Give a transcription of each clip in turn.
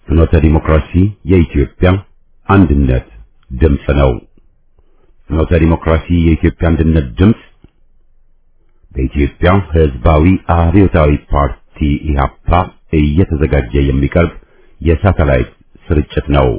ፍኖተ ዲሞክራሲ የኢትዮጵያ አንድነት ድምጽ ነው። ፍኖተ ዲሞክራሲ የኢትዮጵያ አንድነት ድምጽ በኢትዮጵያ ሕዝባዊ አብዮታዊ ፓርቲ ኢህአፓ እየተዘጋጀ የሚቀርብ የሳተላይት ስርጭት ነው።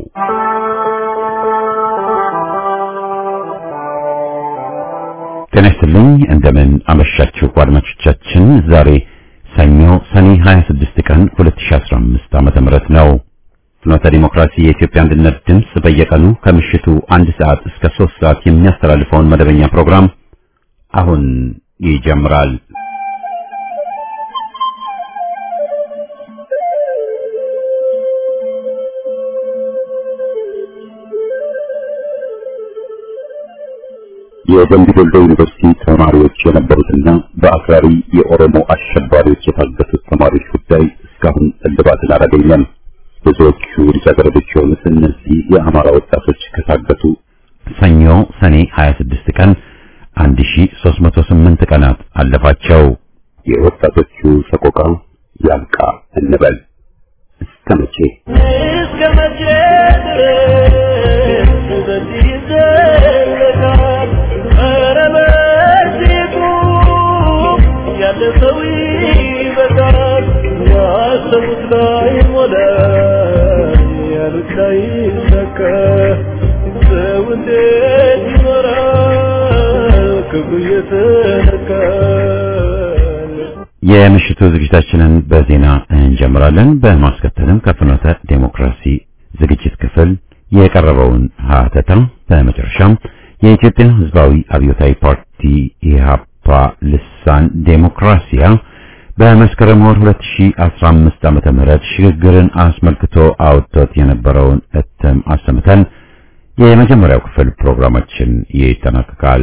ጤና ይስጥልኝ። እንደምን አመሻችሁ አድማጮቻችን። ዛሬ ሰኞ ሰኔ 26 ቀን 2015 ዓ.ም ነው። ፍኖተ ዲሞክራሲ የኢትዮጵያ አንድነት ድምጽ በየቀኑ ከምሽቱ 1 ሰዓት እስከ 3 ሰዓት የሚያስተላልፈውን መደበኛ ፕሮግራም አሁን ይጀምራል። የደምቢ ዶሎ ዩኒቨርሲቲ ተማሪዎች የነበሩትና በአክራሪ የኦሮሞ አሸባሪዎች የታገቱት ተማሪዎች ጉዳይ እስካሁን እልባትን አላገኘም። ብዙዎቹ ልጃገረዶች የሆኑት እነዚህ የአማራ ወጣቶች ከታገቱ ሰኞ ሰኔ 26 ቀን 1308 ቀናት አለፋቸው። የወጣቶቹ ሰቆቃ ያልቃ እንበል። እስከ መቼ ድረስ በዚህ ይዘለቃል? ያለፈው ይበቃል። ያሰቡት ላይ ሞላ፣ ያሉት ላይ ሰከ። ሰው እንዴት ይኖራል ክብሩ እየተነካ? የምሽቱ ዝግጅታችንን በዜና እንጀምራለን። በማስከተልም ከፍኖተ ዴሞክራሲ ዝግጅት ክፍል የቀረበውን ሀተታ፣ በመጨረሻም የኢትዮጵያ ሕዝባዊ አብዮታዊ ፓርቲ ኢህአፓ ልሳን ዴሞክራሲያ በመስከረም ወር 2015 ዓ.ም ሽግግርን አስመልክቶ አውጥቶት የነበረውን እትም አሰምተን የመጀመሪያው ክፍል ፕሮግራማችን ይጠናቀቃል።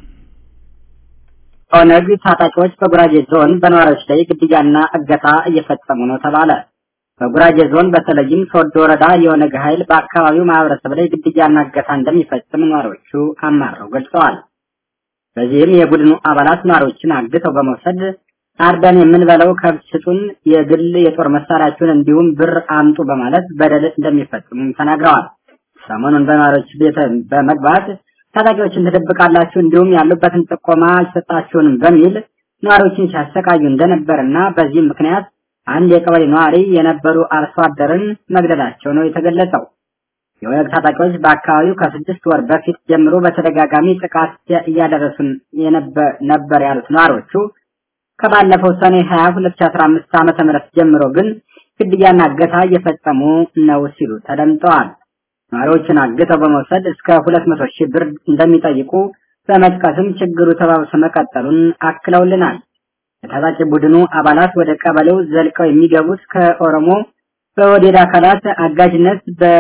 ኦነግ ታጣቂዎች በጉራጌ ዞን በነዋሪዎች ላይ ግድያና እገታ እየፈጸሙ ነው ተባለ። በጉራጌ ዞን በተለይም ሶዶ ወረዳ የኦነግ ኃይል በአካባቢው ማህበረሰብ ላይ ግድያና እገታ እንደሚፈጽም ነዋሪዎቹ አማረው ገልጸዋል። በዚህም የቡድኑ አባላት ነዋሪዎችን አግተው በመውሰድ አርደን የምንበለው ከብት ስጡን፣ የግል የጦር መሳሪያችሁን እንዲሁም ብር አምጡ በማለት በደል እንደሚፈጽሙም ተናግረዋል። ሰሞኑን በነዋሪዎች ቤት በመግባት ታጣቂዎችን ትደብቃላችሁ እንዲሁም ያሉበትን ጥቆማ ይሰጣችሁን በሚል ነዋሪዎችን ሲያሰቃዩ እንደነበርና በዚህም ምክንያት አንድ የቀበሌ ነዋሪ የነበሩ አርሶ አደርን መግደላቸው ነው የተገለጸው። የኦነግ ታጣቂዎች በአካባቢው ከ6 ወር በፊት ጀምሮ በተደጋጋሚ ጥቃት እያደረሱን ነበር ያሉት ነዋሪዎቹ ከባለፈው ሰኔ 20 2015 ዓ.ም ጀምሮ ግን ግድያና እገታ እየፈጸሙ ነው ሲሉ ተደምጠዋል። ነዋሪዎችን አግተው በመውሰድ እስከ 200,000 ብር እንደሚጠይቁ በመጥቀስም ችግሩ ተባብሶ መቀጠሉን አክለውልናል። የታጣቂ ቡድኑ አባላት ወደ ቀበሌው ዘልቀው የሚገቡት ከኦሮሞ በወዴድ አካላት አጋዥነት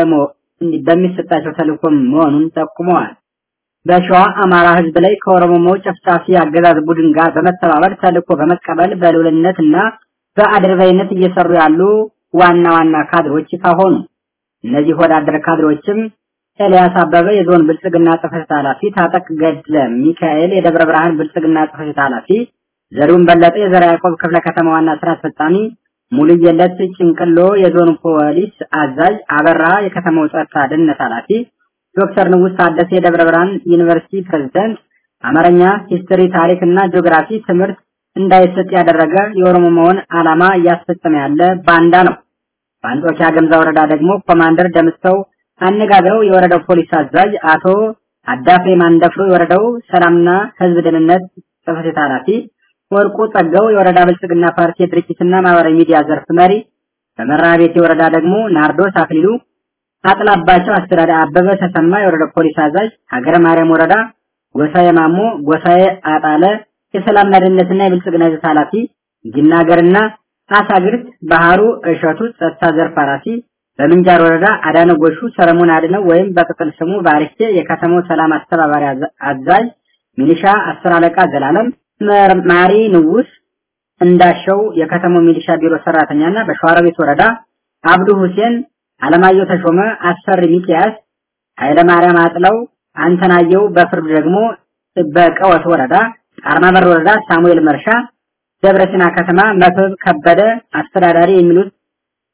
በሚሰጣቸው ተልዕኮ መሆኑን ጠቁመዋል። በሸዋ አማራ ሕዝብ ላይ ከኦሮሞ ጨፍጫፊ አገዛዝ ቡድን ጋር በመተባበር ተልዕኮ በመቀበል በልዑልነትና በአድርባይነት እየሰሩ ያሉ ዋና ካድሮች ከሆኑ እነዚህ ወዳደር ካድሮችም ኤልያስ አበበ የዞን ብልጽግና ጽሕፈት ኃላፊ፣ ታጠቅ ገድለ ሚካኤል የደብረ ብርሃን ብልጽግና ጽሕፈት ኃላፊ፣ ዘሩን በለጠ የዘርዓ ያዕቆብ ክፍለ ከተማ ዋና ስራ አስፈጻሚ፣ ሙሉየለት ጭንቅሎ የዞኑ ፖሊስ አዛዥ፣ አበራ የከተማው ጸጥታ ደህንነት ኃላፊ፣ ዶክተር ንጉስ ታደሰ የደብረ ብርሃን ዩኒቨርሲቲ ፕሬዝዳንት፣ አማርኛ፣ ሂስትሪ፣ ታሪክና ጂኦግራፊ ትምህርት እንዳይሰጥ ያደረገ የኦሮሞውን ዓላማ እያስፈጸመ ያለ ባንዳ ነው። በአንጾኪያ ገምዛ ወረዳ ደግሞ ኮማንደር ደምሰው አነጋግረው የወረዳው ፖሊስ አዛዥ አቶ አዳፌ ማንደፍሮ የወረዳው ሰላምና ህዝብ ደህንነት ጽሕፈት ኃላፊ፣ ወርቁ ጸጋው የወረዳ ብልጽግና ፓርቲ ድርጅትና ማህበራዊ ሚዲያ ዘርፍ መሪ፣ በመራቤቴ ወረዳ ደግሞ ናርዶስ አክሊሉ፣ አጥላባቸው አስተዳዳሪ አበበ ተሰማ የወረዳው ፖሊስ አዛዥ፣ ሀገረ ማርያም ወረዳ ጎሳዬ ማሞ፣ ጎሳዬ አጣለ የሰላምና ደህንነትና የብልጽግና ዘርፍ ኃላፊ፣ ጊናገርና አሳግርት ባህሩ እሸቱ ጸጥታ ዘርፍ ኃላፊ፣ በምንጃር ወረዳ አዳነ ጎሹ ሰለሞን አድነው ወይም በቅጽል ስሙ ባሪኬ የከተማው ሰላም አስተባባሪ አዛዥ፣ ሚሊሻ 10 አለቃ ዘላለም ማሪ ንጉስ እንዳሸው የከተማው ሚሊሻ ቢሮ ሰራተኛና በሸዋሮቢት ወረዳ አብዱ ሁሴን፣ አለማየሁ ተሾመ፣ አስፈሪ ሚኪያስ፣ ኃይለ ማርያም አጥለው፣ አንተናየው በፍርድ ደግሞ በቀወት ወረዳ አርማበር ወረዳ ሳሙኤል መርሻ፣ ደብረሲና ከተማ መክብብ ከበደ አስተዳዳሪ የሚሉት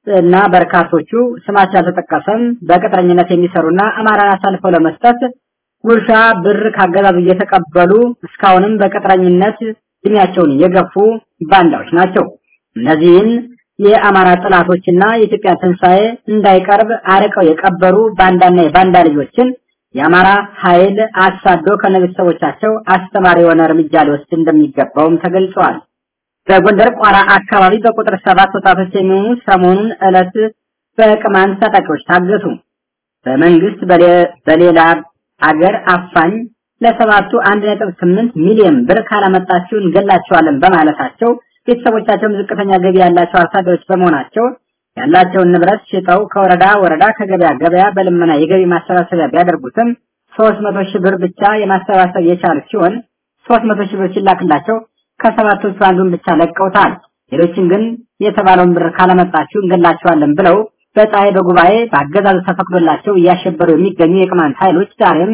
እና በርካቶቹ ስማቸው ያልተጠቀሰም በቅጥረኝነት የሚሰሩና አማራን አሳልፈው ለመስጠት ጉርሻ ብር ካገዛዙ እየተቀበሉ እስካሁንም በቅጥረኝነት እድሜያቸውን የገፉ ባንዳዎች ናቸው። እነዚህን የአማራ ጥላቶችና የኢትዮጵያ ትንሣኤ እንዳይቀርብ አርቀው የቀበሩ ባንዳና የባንዳ ልጆችን የአማራ ኃይል አሳዶ ከነቤተሰቦቻቸው አስተማሪ የሆነ እርምጃ ሊወስድ እንደሚገባውም ተገልጿል። በጎንደር ቋራ አካባቢ በቁጥር 7 ወጣቶች የሚሆኑ ሰሞኑን ዕለት በቅማንት ታጣቂዎች ታገቱ። በመንግስት በሌላ አገር አፋኝ ለሰባቱ 1.8 ሚሊዮን ብር ካላመጣችሁ እንገላቸዋለን በማለታቸው ቤተሰቦቻቸውም ዝቅተኛ ገቢ ያላቸው አርሶ አደሮች በመሆናቸው ያላቸውን ንብረት ሽጠው ከወረዳ ወረዳ ከገበያ በልመና የገቢ ማሰባሰቢያ ቢያደርጉትም 300 ሺህ ብር ብቻ የማሰባሰብ የቻሉ ሲሆን 300 ሺህ ብር ሲላክላቸው ከሰባቶቹ አንዱን ብቻ ለቀውታል። ሌሎችን ግን የተባለውን ብር ካላመጣችሁ እንገላቸዋለን ብለው በፀሐይ በጉባኤ በአገዛዙ ተፈቅዶላቸው እያሸበሩ የሚገኙ የቅማንት ኃይሎች ዛሬም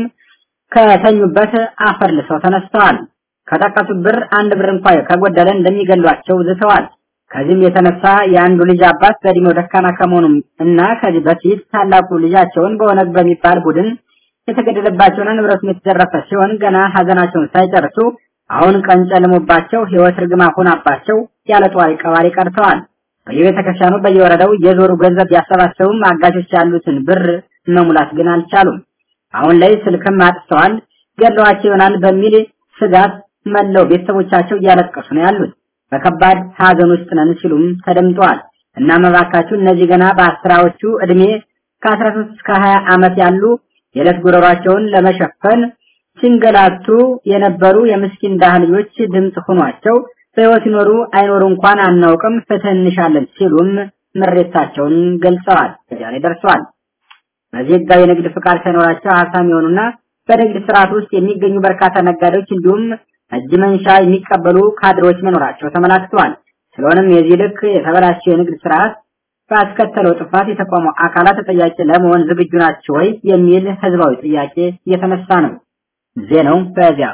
ከተኙበት አፈር ልሰው ተነስተዋል። ከጠቀሱት ብር አንድ ብር እንኳን ከጎደለ እንደሚገሏቸው ዝተዋል። ከዚህም የተነሳ የአንዱ ልጅ አባት በእድሜው ደካማ ከመሆኑም እና ከዚህ በፊት ታላቁ ልጃቸውን በኦነግ በሚባል ቡድን የተገደለባቸውና ንብረቱም የተዘረፈ ሲሆን ገና ሀዘናቸውን ሳይጨርሱ አሁን ቀን ጨልሞባቸው ህይወት ርግማ ሆናባቸው ያለ ጧሪ ቀባሪ ቀርተዋል። በየቤተክርስቲያኑ በየወረዳው የዞሩ ገንዘብ ያሰባሰቡም አጋቾች ያሉትን ብር መሙላት ግን አልቻሉም። አሁን ላይ ስልክም አጥተዋል። ገድለዋቸው ይሆናል በሚል ስጋት መለው ቤተሰቦቻቸው እያለቀሱ ነው ያሉት። በከባድ ሀዘን ውስጥ ነን ሲሉም ተደምጠዋል። እና መባካችሁ እነዚህ ገና በአስራዎቹ እድሜ ከ13 እስከ 20 ዓመት ያሉ የዕለት ጉሮሯቸውን ለመሸፈን ሲንገላቱ የነበሩ የምስኪን ዳህልዮች ድምጽ ሆኗቸው በህይወት ይኖሩ አይኖሩ እንኳን አናውቅም ፍትህ እንሻለን ሲሉም ምሬታቸውን ገልጸዋል። ከዚያ ላይ ደርሰዋል። በዚህ ህጋዊ የንግድ ፍቃድ ሳይኖራቸው ሀብታም የሆኑና በንግድ ስርዓት ውስጥ የሚገኙ በርካታ ነጋዴዎች እንዲሁም እጅ መንሻ የሚቀበሉ ካድሮች መኖራቸው ተመላክተዋል። ስለሆነም የዚህ ልክ የተበላሸ የንግድ ስርዓት ባስከተለው ጥፋት የተቋሙ አካላት ተጠያቂ ለመሆን ዝግጁ ናቸው ወይ የሚል ህዝባዊ ጥያቄ እየተነሳ ነው። ዜናው በዚያ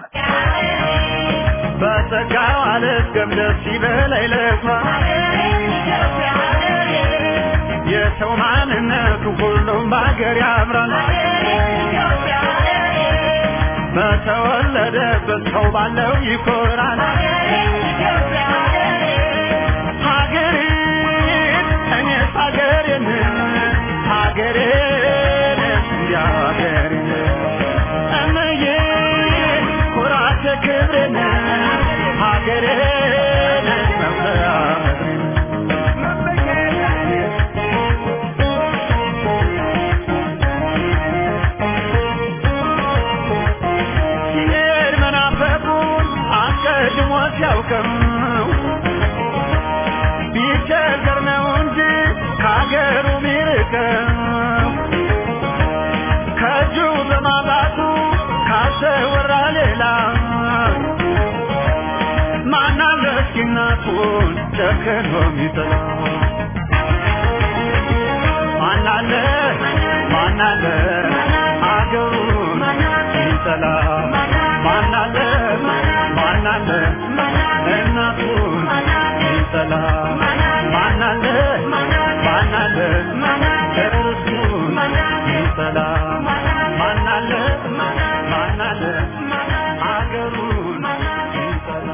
በተጋው አለስከም ደስ ይበላይ ለፋ የሰው ማንነቱ ሁሉም ባገር ያምራል በተወለደበት ሰው ባለው ይኮራል ሀገሬ እኔ ሀገሬን ሀገሬን ያገሬን እመዬ ኩራቴ ክብሬን ሀገሬን ያውከም ቢቸገር ነው እንጂ ከሀገሩ ሚርቀው ከእጁ በማጣቱ ካሰወራ ሌላ ማናለ እስኪናቱን ጨክኖ ሚጥላ ማናለ አገሩን ሚጠላ ማናለ እናቱን ሚጠላ ማናለ እርሱን ሚጠላ ማናለ አገሩን ሚጠላ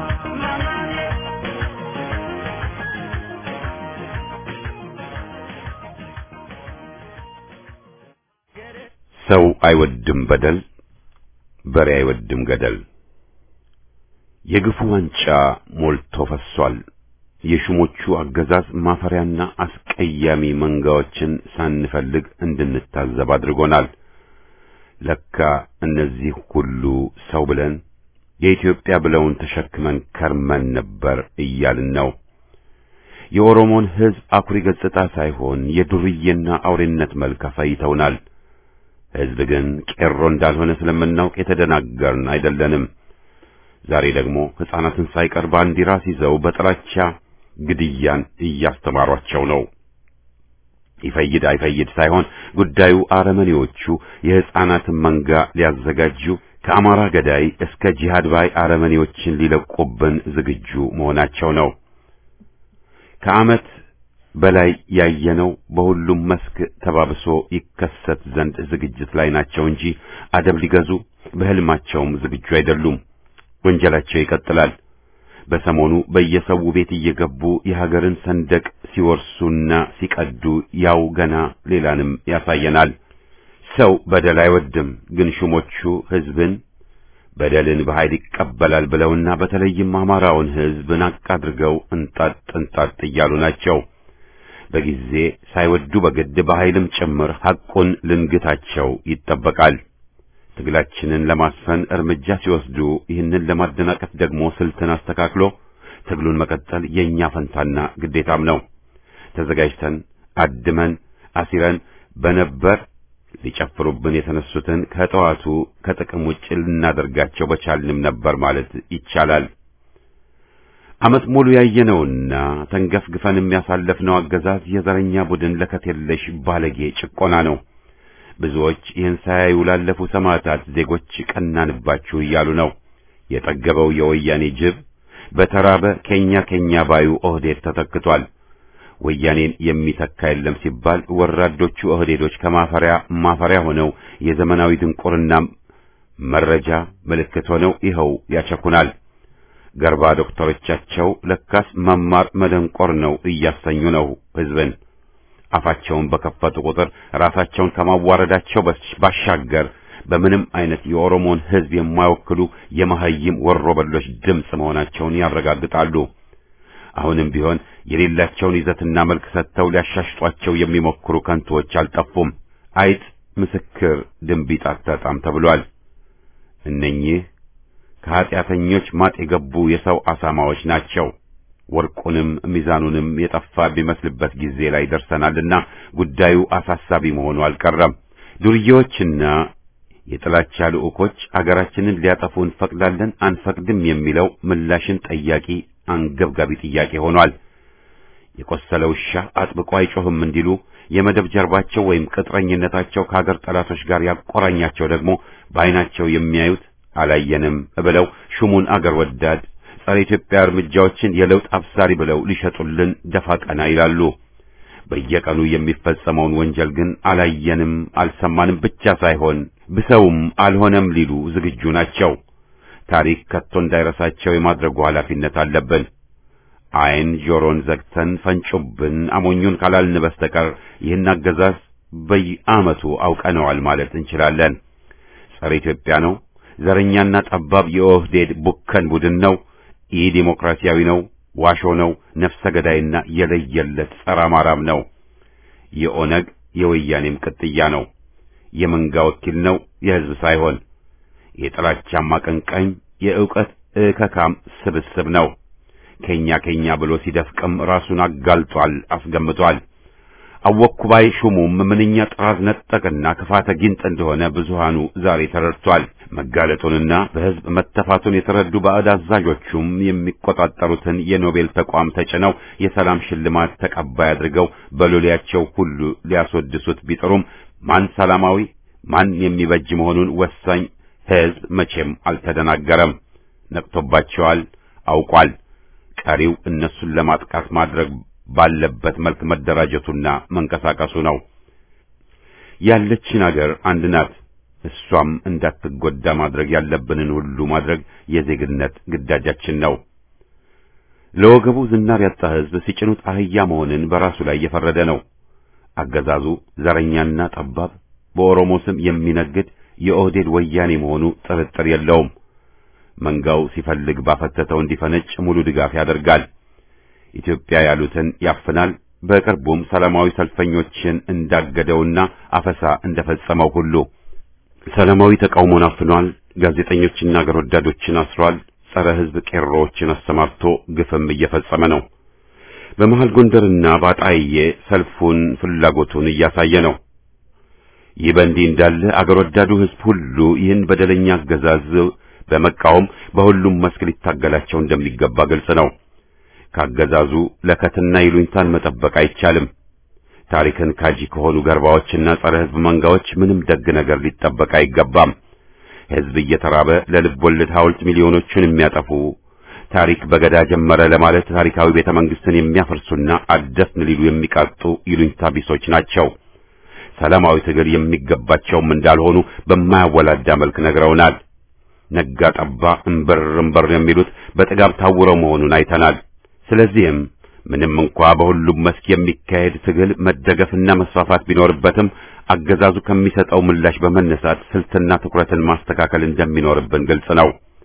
ሰው አይወድም በደል በሬ አይወድም ገደል። የግፉ ዋንጫ ሞልቶ ፈሷል። የሹሞቹ አገዛዝ ማፈሪያና አስቀያሚ መንጋዎችን ሳንፈልግ እንድንታዘብ አድርጎናል። ለካ እነዚህ ሁሉ ሰው ብለን የኢትዮጵያ ብለውን ተሸክመን ከርመን ነበር እያልን ነው። የኦሮሞን ሕዝብ አኩሪ ገጽታ ሳይሆን የዱርዬና አውሬነት መልክ አሳይተውናል። ሕዝብ ግን ቄሮ እንዳልሆነ ስለምናውቅ የተደናገርን አይደለንም። ዛሬ ደግሞ ሕፃናትን ሳይቀር ባንዲራ ይዘው በጥላቻ ግድያን እያስተማሯቸው ነው። ይፈይድ አይፈይድ ሳይሆን ጉዳዩ አረመኔዎቹ የሕፃናትን መንጋ ሊያዘጋጁ ከአማራ ገዳይ እስከ ጂሃድ ባይ አረመኔዎችን ሊለቁብን ዝግጁ መሆናቸው ነው። ከዓመት በላይ ያየነው በሁሉም መስክ ተባብሶ ይከሰት ዘንድ ዝግጅት ላይ ናቸው እንጂ አደብ ሊገዙ በህልማቸውም ዝግጁ አይደሉም። ወንጀላቸው ይቀጥላል። በሰሞኑ በየሰው ቤት እየገቡ የሀገርን ሰንደቅ ሲወርሱና ሲቀዱ ያው ገና ሌላንም ያሳየናል። ሰው በደል አይወድም፣ ግን ሹሞቹ ህዝብን በደልን በኃይል ይቀበላል ብለውና በተለይም አማራውን ህዝብ ናቅ አድርገው እንጣጥ እያሉ ናቸው። በጊዜ ሳይወዱ በግድ በኃይልም ጭምር ሐቁን ልንግታቸው ይጠበቃል። ትግላችንን ለማስፈን እርምጃ ሲወስዱ ይህንን ለማደናቀፍ ደግሞ ስልትን አስተካክሎ ትግሉን መቀጠል የኛ ፈንታና ግዴታም ነው። ተዘጋጅተን አድመን አሲረን በነበር ሊጨፍሩብን የተነሱትን ከጠዋቱ ከጥቅም ውጭ ልናደርጋቸው በቻልንም ነበር ማለት ይቻላል። ዓመት ሙሉ ያየነውና ተንገፍግፈንም ያሳለፍነው አገዛዝ የዘረኛ ቡድን ለከት የለሽ ባለጌ ጭቆና ነው። ብዙዎች ይህን ሳያዩ ላለፉ ሰማዕታት ዜጎች ቀናንባችሁ እያሉ ነው። የጠገበው የወያኔ ጅብ በተራበ ከኛ ባዩ ኦህዴድ ተተክቷል። ወያኔን የሚተካ የለም ሲባል ወራዶቹ ኦህዴዶች ማፈሪያ ሆነው የዘመናዊ ድንቁርና መረጃ ምልክት ሆነው ይኸው ያቸኩናል። ገርባ ዶክተሮቻቸው ለካስ መማር መደንቆር ነው እያሰኙ ነው ህዝብን። አፋቸውን በከፈቱ ቁጥር ራሳቸውን ከማዋረዳቸው ባሻገር በምንም አይነት የኦሮሞን ህዝብ የማይወክሉ የመሐይም ወሮበሎች ድምጽ መሆናቸውን ያረጋግጣሉ። አሁንም ቢሆን የሌላቸውን ይዘትና መልክ ሰጥተው ሊያሻሽጧቸው የሚሞክሩ ከንቶች አልጠፉም። አይጥ ምስክር ድንቢጥ አታጣም ተብሏል። እነኚህ ከኃጢአተኞች ማጥ የገቡ የሰው አሳማዎች ናቸው። ወርቁንም ሚዛኑንም የጠፋ ቢመስልበት ጊዜ ላይ ደርሰናልና ጉዳዩ አሳሳቢ መሆኑ አልቀረም። ዱርዬዎችና የጥላቻ ልዑኮች አገራችንን ሊያጠፉ እንፈቅዳለን አንፈቅድም የሚለው ምላሽን ጠያቂ አንገብጋቢ ጥያቄ ሆኗል። የቆሰለ ውሻ አጥብቆ አይጮህም እንዲሉ የመደብ ጀርባቸው ወይም ቅጥረኝነታቸው ከሀገር ጠላቶች ጋር ያቆራኛቸው ደግሞ በዓይናቸው የሚያዩት አላየንም ብለው ሹሙን አገር ወዳድ ጸረ ኢትዮጵያ እርምጃዎችን የለውጥ አብሳሪ ብለው ሊሸጡልን ደፋ ቀና ይላሉ። በየቀኑ የሚፈጸመውን ወንጀል ግን አላየንም አልሰማንም ብቻ ሳይሆን ብሰውም አልሆነም ሊሉ ዝግጁ ናቸው። ታሪክ ከቶ እንዳይረሳቸው የማድረጉ ኃላፊነት አለብን። ዓይን ጆሮን ዘግተን ፈንጩብን አሞኙን ካላልን በስተቀር ይህን አገዛዝ በየዓመቱ አውቀነዋል ማለት እንችላለን። ጸረ ኢትዮጵያ ነው፣ ዘረኛና ጠባብ የኦህዴድ ቡከን ቡድን ነው፣ ኢ ዲሞክራሲያዊ ነው፣ ዋሾ ነው፣ ነፍሰ ገዳይና የለየለት ጸረ አማራም ነው። የኦነግ የወያኔም ቅጥያ ነው። የመንጋ ወኪል ነው፣ የህዝብ ሳይሆን የጥላቻም አቀንቃኝ የዕውቀት እከካም ስብስብ ነው። ከኛ ብሎ ሲደፍቅም ራሱን አጋልጧል፣ አስገምቷል። አወኩባይ ሹሙም ምንኛ ጥራዝ ነጠቅና ክፋተ ጊንጥ እንደሆነ ብዙሃኑ ዛሬ ተረድቷል። መጋለጡንና በህዝብ መተፋቱን የተረዱ ባዕድ አዛዦቹም የሚቆጣጠሩትን የኖቤል ተቋም ተጭነው የሰላም ሽልማት ተቀባይ አድርገው በሎሌያቸው ሁሉ ሊያስወድሱት ቢጥሩም ማን ሰላማዊ ማን የሚበጅ መሆኑን ወሳኝ ህዝብ መቼም አልተደናገረም። ነቅቶባቸዋል፣ አውቋል። ቀሪው እነሱን ለማጥቃት ማድረግ ባለበት መልክ መደራጀቱና መንቀሳቀሱ ነው። ያለችን አገር አንድ ናት። እሷም እንዳትጎዳ ማድረግ ያለብንን ሁሉ ማድረግ የዜግነት ግዳጃችን ነው። ለወገቡ ዝናር ያጣ ህዝብ ሲጭኑት አህያ መሆንን በራሱ ላይ የፈረደ ነው። አገዛዙ ዘረኛና ጠባብ በኦሮሞ ስም የሚነግድ የኦህዴድ ወያኔ መሆኑ ጥርጥር የለውም። መንጋው ሲፈልግ ባፈተተው እንዲፈነጭ ሙሉ ድጋፍ ያደርጋል። ኢትዮጵያ ያሉትን ያፍናል። በቅርቡም ሰላማዊ ሰልፈኞችን እንዳገደውና አፈሳ እንደፈጸመው ሁሉ ሰላማዊ ተቃውሞን አፍኗል። ጋዜጠኞችና አገር ወዳዶችን አስሯል። ጸረ ህዝብ ቄሮዎችን አሰማርቶ ግፍም እየፈጸመ ነው። በመሃል ጎንደርና ባጣዬ ሰልፉን ፍላጎቱን እያሳየ ነው። ይህ በእንዲህ እንዳለ አገር ወዳዱ ህዝብ ሁሉ ይህን በደለኛ አገዛዝ በመቃወም በሁሉም መስክ ሊታገላቸው እንደሚገባ ግልጽ ነው። ካገዛዙ ለከትና ይሉኝታን መጠበቅ አይቻልም። ታሪክን ካጂ ከሆኑ ገርባዎችና ጸረ ህዝብ መንጋዎች ምንም ደግ ነገር ሊጠበቅ አይገባም። ህዝብ እየተራበ ለልብ ወለድ ሐውልት ሚሊዮኖችን የሚያጠፉ ታሪክ በገዳ ጀመረ ለማለት ታሪካዊ ቤተ መንግስትን የሚያፈርሱና አደስን ሊሉ የሚቃጡ ይሉኝታ ቢሶች ናቸው። ሰላማዊ ትግል የሚገባቸውም እንዳልሆኑ በማያወላዳ መልክ ነግረውናል። ነጋ ጠባ እንበር የሚሉት በጥጋብ ታውረው መሆኑን አይተናል። ስለዚህም ምንም እንኳ በሁሉም መስክ የሚካሄድ ትግል መደገፍና መስፋፋት ቢኖርበትም አገዛዙ ከሚሰጠው ምላሽ በመነሳት ስልትና ትኩረትን ማስተካከል እንደሚኖርብን ግልጽ ነው።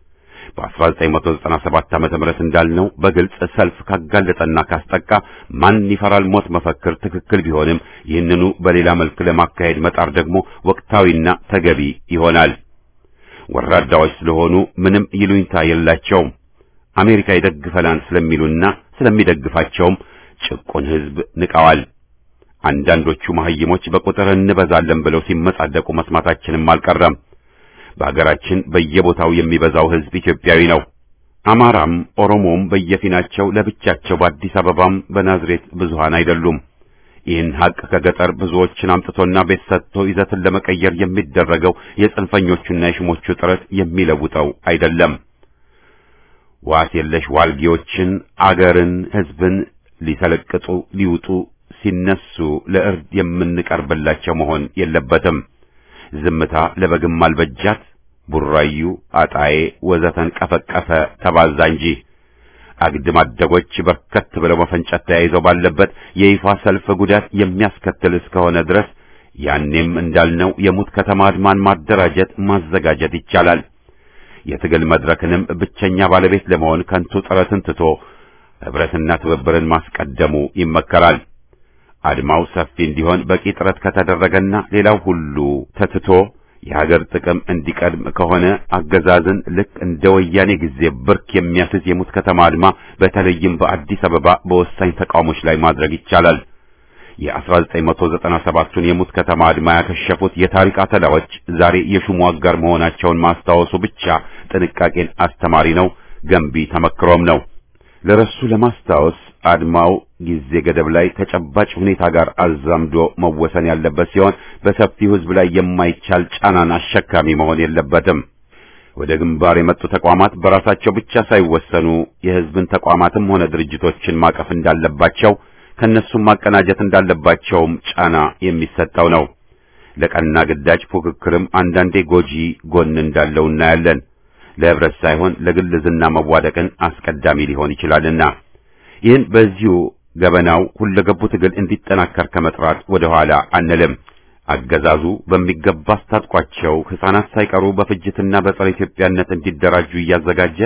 በ1997 ዓመተ ምህረት እንዳልነው በግልጽ ሰልፍ ካጋለጠና ካስጠቃ ማን ይፈራል ሞት መፈክር ትክክል ቢሆንም ይህንኑ በሌላ መልክ ለማካሄድ መጣር ደግሞ ወቅታዊና ተገቢ ይሆናል። ወራዳዎች ስለሆኑ ምንም ይሉኝታ የላቸውም። አሜሪካ ይደግፈናል ስለሚሉና ስለሚደግፋቸውም ጭቁን ህዝብ ንቀዋል። አንዳንዶቹ መሐይሞች በቁጥር እንበዛለን ብለው ሲመጻደቁ መስማታችንም አልቀረም። በአገራችን በየቦታው የሚበዛው ህዝብ ኢትዮጵያዊ ነው። አማራም ኦሮሞም በየፊናቸው ለብቻቸው በአዲስ አበባም በናዝሬት ብዙሃን አይደሉም። ይህን ሀቅ ከገጠር ብዙዎችን አምጥቶና ቤት ሰጥቶ ይዘትን ለመቀየር የሚደረገው የጽንፈኞቹና የሽሞቹ ጥረት የሚለውጠው አይደለም። ዋስ የለሽ ዋልጌዎችን አገርን ህዝብን ሊሰለቅጡ ሊውጡ ሲነሱ ለእርድ የምንቀርብላቸው መሆን የለበትም። ዝምታ ለበግም አልበጃት፣ ቡራዩ አጣዬ ወዘተን ቀፈቀፈ ተባዛ እንጂ አግድም አደጎች በርከት ብለው መፈንጨት ተያይዘው ባለበት የይፋ ሰልፍ ጉዳት የሚያስከትል እስከሆነ ድረስ ያኔም እንዳልነው የሙት ከተማ አድማን ማደራጀት ማዘጋጀት ይቻላል። የትግል መድረክንም ብቸኛ ባለቤት ለመሆን ከንቱ ጥረትን ትቶ ህብረትና ትብብርን ማስቀደሙ ይመከራል። አድማው ሰፊ እንዲሆን በቂ ጥረት ከተደረገና ሌላው ሁሉ ተትቶ የሀገር ጥቅም እንዲቀድም ከሆነ አገዛዝን ልክ እንደ ወያኔ ጊዜ ብርክ የሚያስዝ የሙት ከተማ አድማ በተለይም በአዲስ አበባ በወሳኝ ተቃውሞች ላይ ማድረግ ይቻላል። የ1997ቱን የሙት ከተማ አድማ ያከሸፉት የታሪክ አተላዎች ዛሬ የሹሙ አጋር መሆናቸውን ማስታወሱ ብቻ ጥንቃቄን አስተማሪ ነው፣ ገንቢ ተመክሮም ነው። ለረሱ ለማስታወስ አድማው ጊዜ ገደብ ላይ ተጨባጭ ሁኔታ ጋር አዛምዶ መወሰን ያለበት ሲሆን በሰፊው ህዝብ ላይ የማይቻል ጫናን አሸካሚ መሆን የለበትም። ወደ ግንባር የመጡ ተቋማት በራሳቸው ብቻ ሳይወሰኑ የህዝብን ተቋማትም ሆነ ድርጅቶችን ማቀፍ እንዳለባቸው ከነሱም ማቀናጀት እንዳለባቸውም ጫና የሚሰጠው ነው። ለቀና ግዳጅ ፉክክርም አንዳንዴ ጎጂ ጎን እንዳለው እናያለን። ለህብረት ሳይሆን ለግል ዝና መዋደቅን አስቀዳሚ ሊሆን ይችላልና ይህን በዚሁ ገበናው ሁለገቡ ትግል እንዲጠናከር ከመጥራት ወደ ኋላ አንልም። አገዛዙ በሚገባ አስታጥቋቸው ህፃናት ሳይቀሩ በፍጅትና በጸረ ኢትዮጵያነት እንዲደራጁ እያዘጋጀ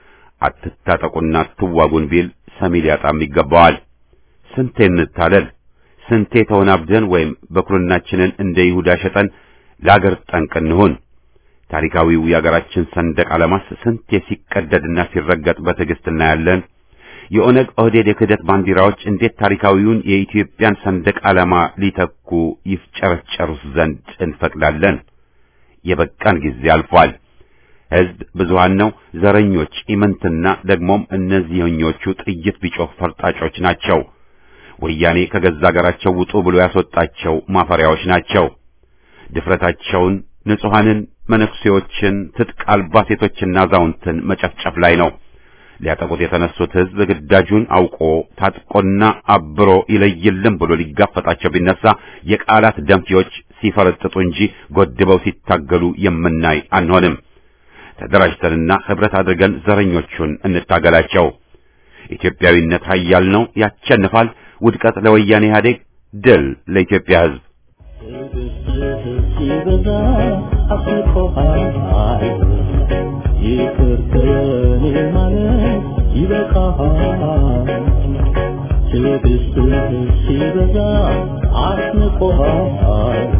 አትታጠቁና አትዋጉን ቢል ሰሚ ሊያጣም ይገባዋል። ስንቴ እንታለል፣ ስንቴ ተወናብደን ወይም በኩርናችንን እንደ ይሁዳ ሸጠን ለአገር ጠንቅ እንሁን። ታሪካዊው የአገራችን ሰንደቅ ዓላማስ ስንቴ ሲቀደድና ሲረገጥ በትዕግስት እናያለን። የኦነግ ኦህዴድ የክህደት ባንዲራዎች እንዴት ታሪካዊውን የኢትዮጵያን ሰንደቅ ዓላማ ሊተኩ ይፍጨረጨሩስ ዘንድ እንፈቅዳለን? የበቃን ጊዜ አልፏል። ህዝብ ብዙሃን ነው። ዘረኞች ኢምንትና ደግሞም እነዚህኞቹ ጥይት ቢጮህ ፈርጣጮች ናቸው። ወያኔ ከገዛ አገራቸው ውጡ ብሎ ያስወጣቸው ማፈሪያዎች ናቸው። ድፍረታቸውን ንጹሃንን፣ መነኩሴዎችን፣ ትጥቅ አልባ ሴቶችና አዛውንትን መጨፍጨፍ ላይ ነው። ሊያጠቁት የተነሱት ህዝብ ግዳጁን አውቆ ታጥቆና አብሮ ይለይልን ብሎ ሊጋፈጣቸው ቢነሳ የቃላት ደንፊዎች ሲፈረጥጡ እንጂ ጎድበው ሲታገሉ የምናይ አንሆንም። ተደራጅተንና ህብረት አድርገን ዘረኞቹን እንታገላቸው። ኢትዮጵያዊነት ኃያል ነው፣ ያቸንፋል። ውድቀት ለወያኔ ኢህአዴግ፣ ድል ለኢትዮጵያ ህዝብ። ይቅርተኔ ማለት ይበቃሃል። ትዕግስትህ ሲበዛ አስንቆሃል።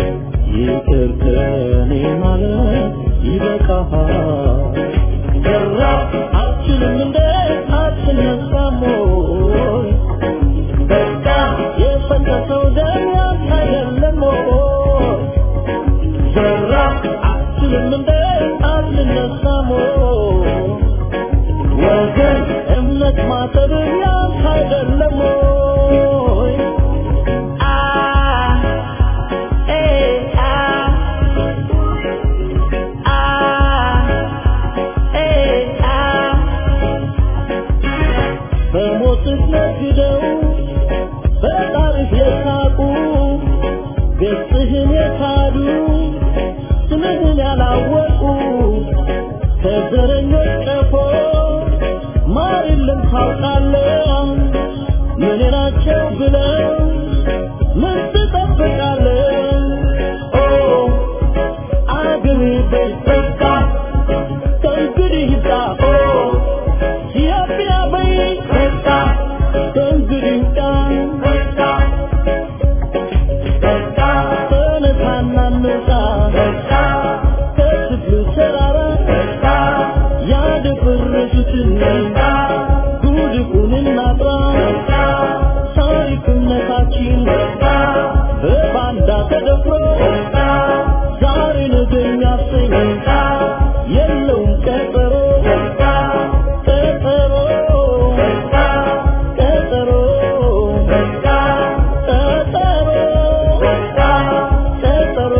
ይቅርተኔ ማለት ይበቃሃል። ገራ አልችልም እንደ አትነሳም ወይ? በቃ የፈሰሰው ደም ያንተ አይደለም ወይ? ገራ አልችልም እንደ አትነሳም ወይ? ወገን እምነት ማጠብ ያንተ አይደለም ወይ? ገጽህን የካዱ ስምህን ያላወቁ ከዘረኞች ቀፎ ማር የለም ታውቃለህ ምን ናቸው ብለው ምን ትጠብቃለህ ኦ አገሬ በቃ ከእንግዲህ ይብቃ ኦ ኢትዮጵያ በቃ ከእንግዲህ ይብቃ ተነሳና እንውጣ ከችግሩ ተራራ ያደፈረሱትን ጉድፉን እናጥራ ታሪክነታችን በባንዳ ተደፍሮ ዛሬ ነገ የሚያሰኝ የለውም ቀጠሮ ቀጠሮ ቀጠሮ ቀጠሮ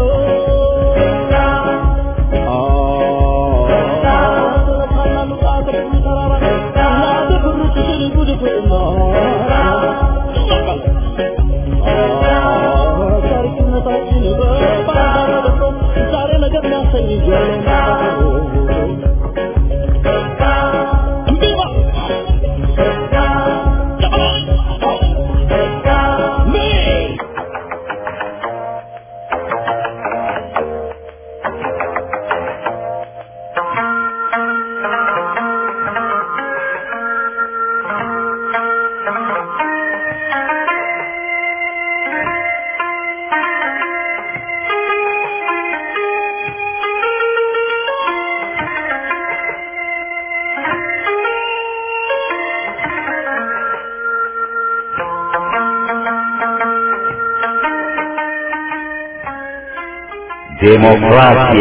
ዴሞክራሲያ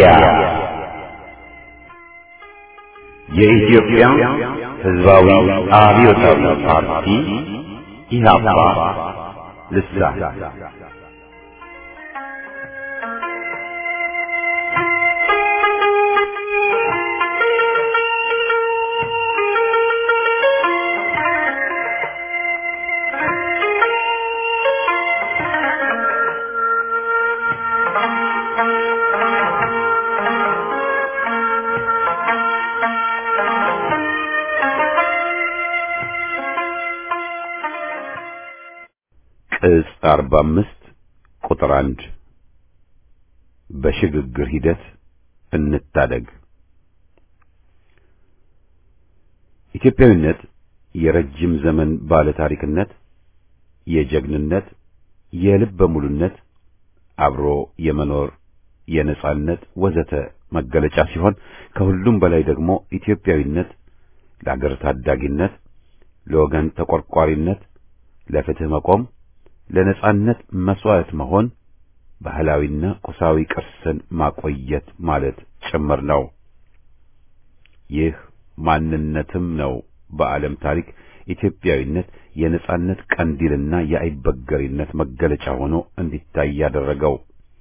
የኢትዮጵያ ሕዝባዊ አብዮታዊ ፓርቲ ኢህአፓ ልሳን ቅጽ 45 ቁጥር 1 በሽግግር ሂደት እንታደግ። ኢትዮጵያዊነት የረጅም ዘመን ባለ ታሪክነት፣ የጀግንነት፣ የልበ ሙሉነት፣ አብሮ የመኖር የነጻነት ወዘተ መገለጫ ሲሆን ከሁሉም በላይ ደግሞ ኢትዮጵያዊነት ለአገር ታዳጊነት፣ ለወገን ተቆርቋሪነት፣ ለፍትህ መቆም፣ ለነጻነት መስዋዕት መሆን፣ ባህላዊና ቁሳዊ ቅርስን ማቆየት ማለት ጭምር ነው። ይህ ማንነትም ነው በዓለም ታሪክ ኢትዮጵያዊነት የነጻነት ቀንዲልና የአይበገሪነት መገለጫ ሆኖ እንዲታይ ያደረገው።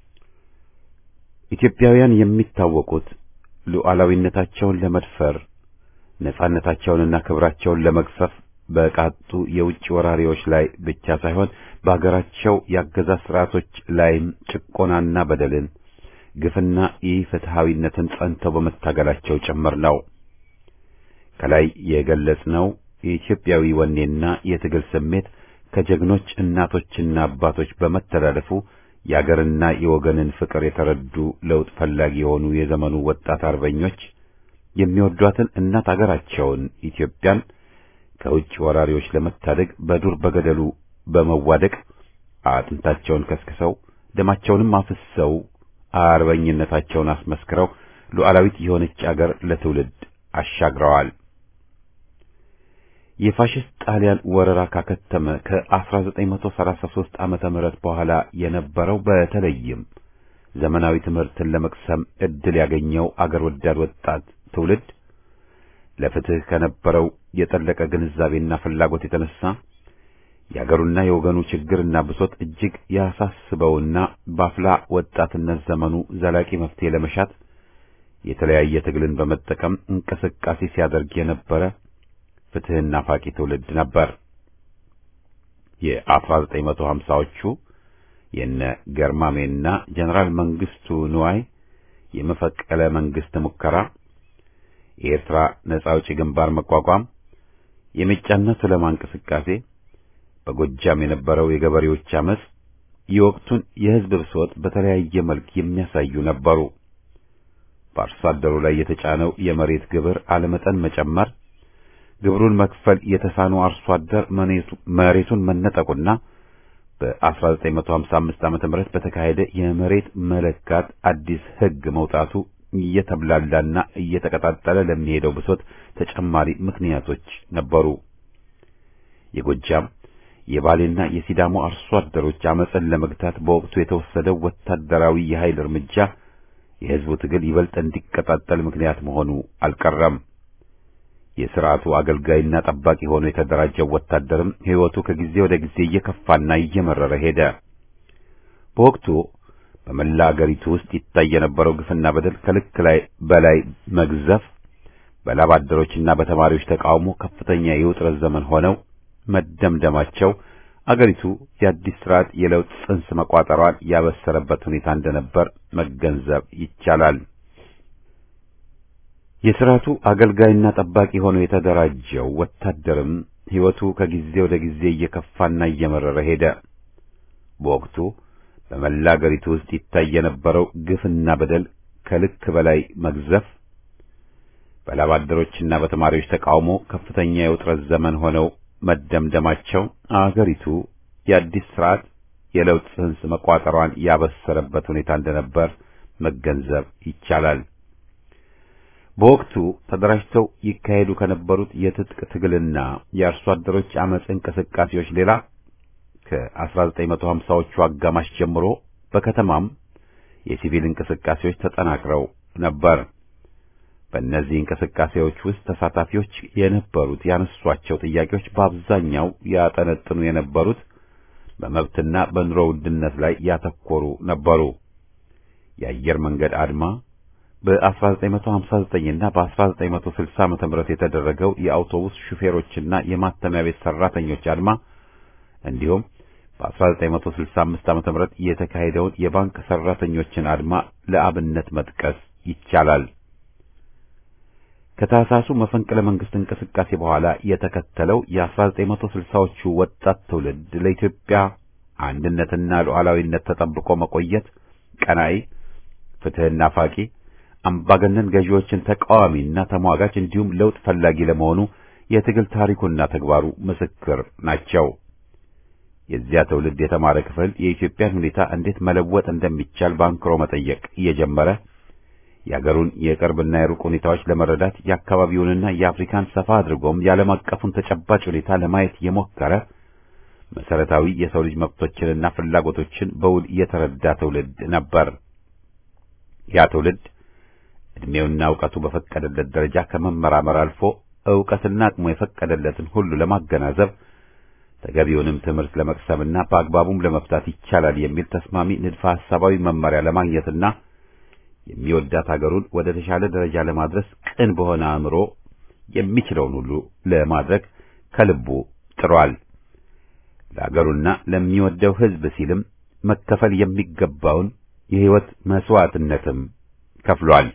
ኢትዮጵያውያን የሚታወቁት ሉዓላዊነታቸውን ለመድፈር ነጻነታቸውንና ክብራቸውን ለመግፈፍ በቃጡ የውጭ ወራሪዎች ላይ ብቻ ሳይሆን በአገራቸው ያገዛዝ ስርዓቶች ላይም ጭቆናና በደልን፣ ግፍና ኢፍትሃዊነትን ጸንተው በመታገላቸው ጭምር ነው። ከላይ የገለጽነው የኢትዮጵያዊ ወኔና የትግል ስሜት ከጀግኖች እናቶችና አባቶች በመተላለፉ የአገርና የወገንን ፍቅር የተረዱ ለውጥ ፈላጊ የሆኑ የዘመኑ ወጣት አርበኞች የሚወዷትን እናት አገራቸውን ኢትዮጵያን ከውጭ ወራሪዎች ለመታደግ በዱር በገደሉ በመዋደቅ አጥንታቸውን ከስክሰው ደማቸውንም አፍስሰው አርበኝነታቸውን አስመስክረው ሉዓላዊት የሆነች አገር ለትውልድ አሻግረዋል። የፋሽስት ጣሊያን ወረራ ካከተመ ከ1933 ዓመተ ምህረት በኋላ የነበረው በተለይም ዘመናዊ ትምህርትን ለመቅሰም እድል ያገኘው አገር ወዳድ ወጣት ትውልድ ለፍትህ ከነበረው የጠለቀ ግንዛቤና ፍላጎት የተነሳ የአገሩና የወገኑ ችግርና ብሶት እጅግ ያሳስበውና በአፍላ ወጣትነት ዘመኑ ዘላቂ መፍትሄ ለመሻት የተለያየ ትግልን በመጠቀም እንቅስቃሴ ሲያደርግ የነበረ ፍትህና ፋቂ ትውልድ ነበር። የ1950ዎቹ የነ ገርማሜና ጀነራል መንግስቱ ንዋይ የመፈቀለ መንግስት ሙከራ፣ የኤርትራ ነጻ አውጪ ግንባር መቋቋም፣ የመጫና ሱለማ እንቅስቃሴ፣ በጎጃም የነበረው የገበሬዎች አመጽ የወቅቱን የህዝብ ብሶት በተለያየ መልክ የሚያሳዩ ነበሩ። በአርሶ አደሩ ላይ የተጫነው የመሬት ግብር አለመጠን መጨመር፣ ግብሩን መክፈል የተሳነው አርሶ አደር መሬቱን መነጠቁና በ1955 ዓ.ም በተካሄደ የመሬት መለካት አዲስ ህግ መውጣቱ እየተብላላና እየተቀጣጠለ ለሚሄደው ብሶት ተጨማሪ ምክንያቶች ነበሩ። የጎጃም የባሌና የሲዳሞ አርሶ አደሮች አመጽን ለመግታት በወቅቱ የተወሰደው ወታደራዊ የኃይል እርምጃ የህዝቡ ትግል ይበልጥ እንዲቀጣጠል ምክንያት መሆኑ አልቀረም። የሥርዓቱ አገልጋይና ጠባቂ ሆኖ የተደራጀው ወታደርም ሕይወቱ ከጊዜ ወደ ጊዜ እየከፋና እየመረረ ሄደ። በወቅቱ በመላ አገሪቱ ውስጥ ይታይ የነበረው ግፍና በደል ከልክ በላይ መግዘፍ በላብ አደሮችና በተማሪዎች ተቃውሞ ከፍተኛ የውጥረት ዘመን ሆነው መደምደማቸው አገሪቱ የአዲስ ሥርዓት የለውጥ ጽንስ መቋጠሯን ያበሰረበት ሁኔታ እንደነበር መገንዘብ ይቻላል። የሥርዓቱ አገልጋይና ጠባቂ ሆኖ የተደራጀው ወታደርም ሕይወቱ ከጊዜ ወደ ጊዜ እየከፋና እየመረረ ሄደ። በወቅቱ በመላ አገሪቱ ውስጥ ይታይ የነበረው ግፍና በደል ከልክ በላይ መግዘፍ በላብ አደሮችና በተማሪዎች ተቃውሞ ከፍተኛ የውጥረት ዘመን ሆነው መደምደማቸው አገሪቱ የአዲስ ሥርዓት የለውጥ ጽንስ መቋጠሯን ያበሰረበት ሁኔታ እንደነበር መገንዘብ ይቻላል። በወቅቱ ተደራጅተው ይካሄዱ ከነበሩት የትጥቅ ትግልና የአርሶ አደሮች አመጽ እንቅስቃሴዎች ሌላ ከ1950ዎቹ አጋማሽ ጀምሮ በከተማም የሲቪል እንቅስቃሴዎች ተጠናክረው ነበር። በእነዚህ እንቅስቃሴዎች ውስጥ ተሳታፊዎች የነበሩት ያነሷቸው ጥያቄዎች በአብዛኛው ያጠነጥኑ የነበሩት በመብትና በኑሮ ውድነት ላይ ያተኮሩ ነበሩ። የአየር መንገድ አድማ፣ በ1959 እና በ1960 ዓ.ም የተደረገው የአውቶቡስ ሹፌሮችና የማተሚያ ቤት ሰራተኞች አድማ እንዲሁም በ1965 ዓ.ም የተካሄደውን የባንክ ሰራተኞችን አድማ ለአብነት መጥቀስ ይቻላል። ከታህሳሱ መፈንቅለ መንግስት እንቅስቃሴ በኋላ የተከተለው የ1960ዎቹ ወጣት ትውልድ ለኢትዮጵያ አንድነትና ሉዓላዊነት ተጠብቆ መቆየት ቀናኢ፣ ፍትህና ፋቂ፣ አምባገነን ገዢዎችን ተቃዋሚና ተሟጋች እንዲሁም ለውጥ ፈላጊ ለመሆኑ የትግል ታሪኩና ተግባሩ ምስክር ናቸው። የዚያ ትውልድ የተማረ ክፍል የኢትዮጵያን ሁኔታ እንዴት መለወጥ እንደሚቻል ባንክሮ መጠየቅ እየጀመረ የአገሩን የቅርብና የሩቅ ሁኔታዎች ለመረዳት የአካባቢውንና የአፍሪካን ሰፋ አድርጎም የዓለም አቀፉን ተጨባጭ ሁኔታ ለማየት የሞከረ መሰረታዊ የሰው ልጅ መብቶችንና ፍላጎቶችን በውል የተረዳ ትውልድ ነበር። ያ ትውልድ እድሜውና ዕውቀቱ በፈቀደለት ደረጃ ከመመራመር አልፎ ዕውቀትና አቅሙ የፈቀደለትን ሁሉ ለማገናዘብ ተገቢውንም ትምህርት ለመቅሰምና በአግባቡም ለመፍታት ይቻላል የሚል ተስማሚ ንድፈ ሐሳባዊ መመሪያ ለማግኘትና የሚወዳት ሀገሩን ወደ ተሻለ ደረጃ ለማድረስ ቅን በሆነ አእምሮ የሚችለውን ሁሉ ለማድረግ ከልቡ ጥሯል። ለሀገሩና ለሚወደው ሕዝብ ሲልም መከፈል የሚገባውን የሕይወት መስዋዕትነትም ከፍሏል።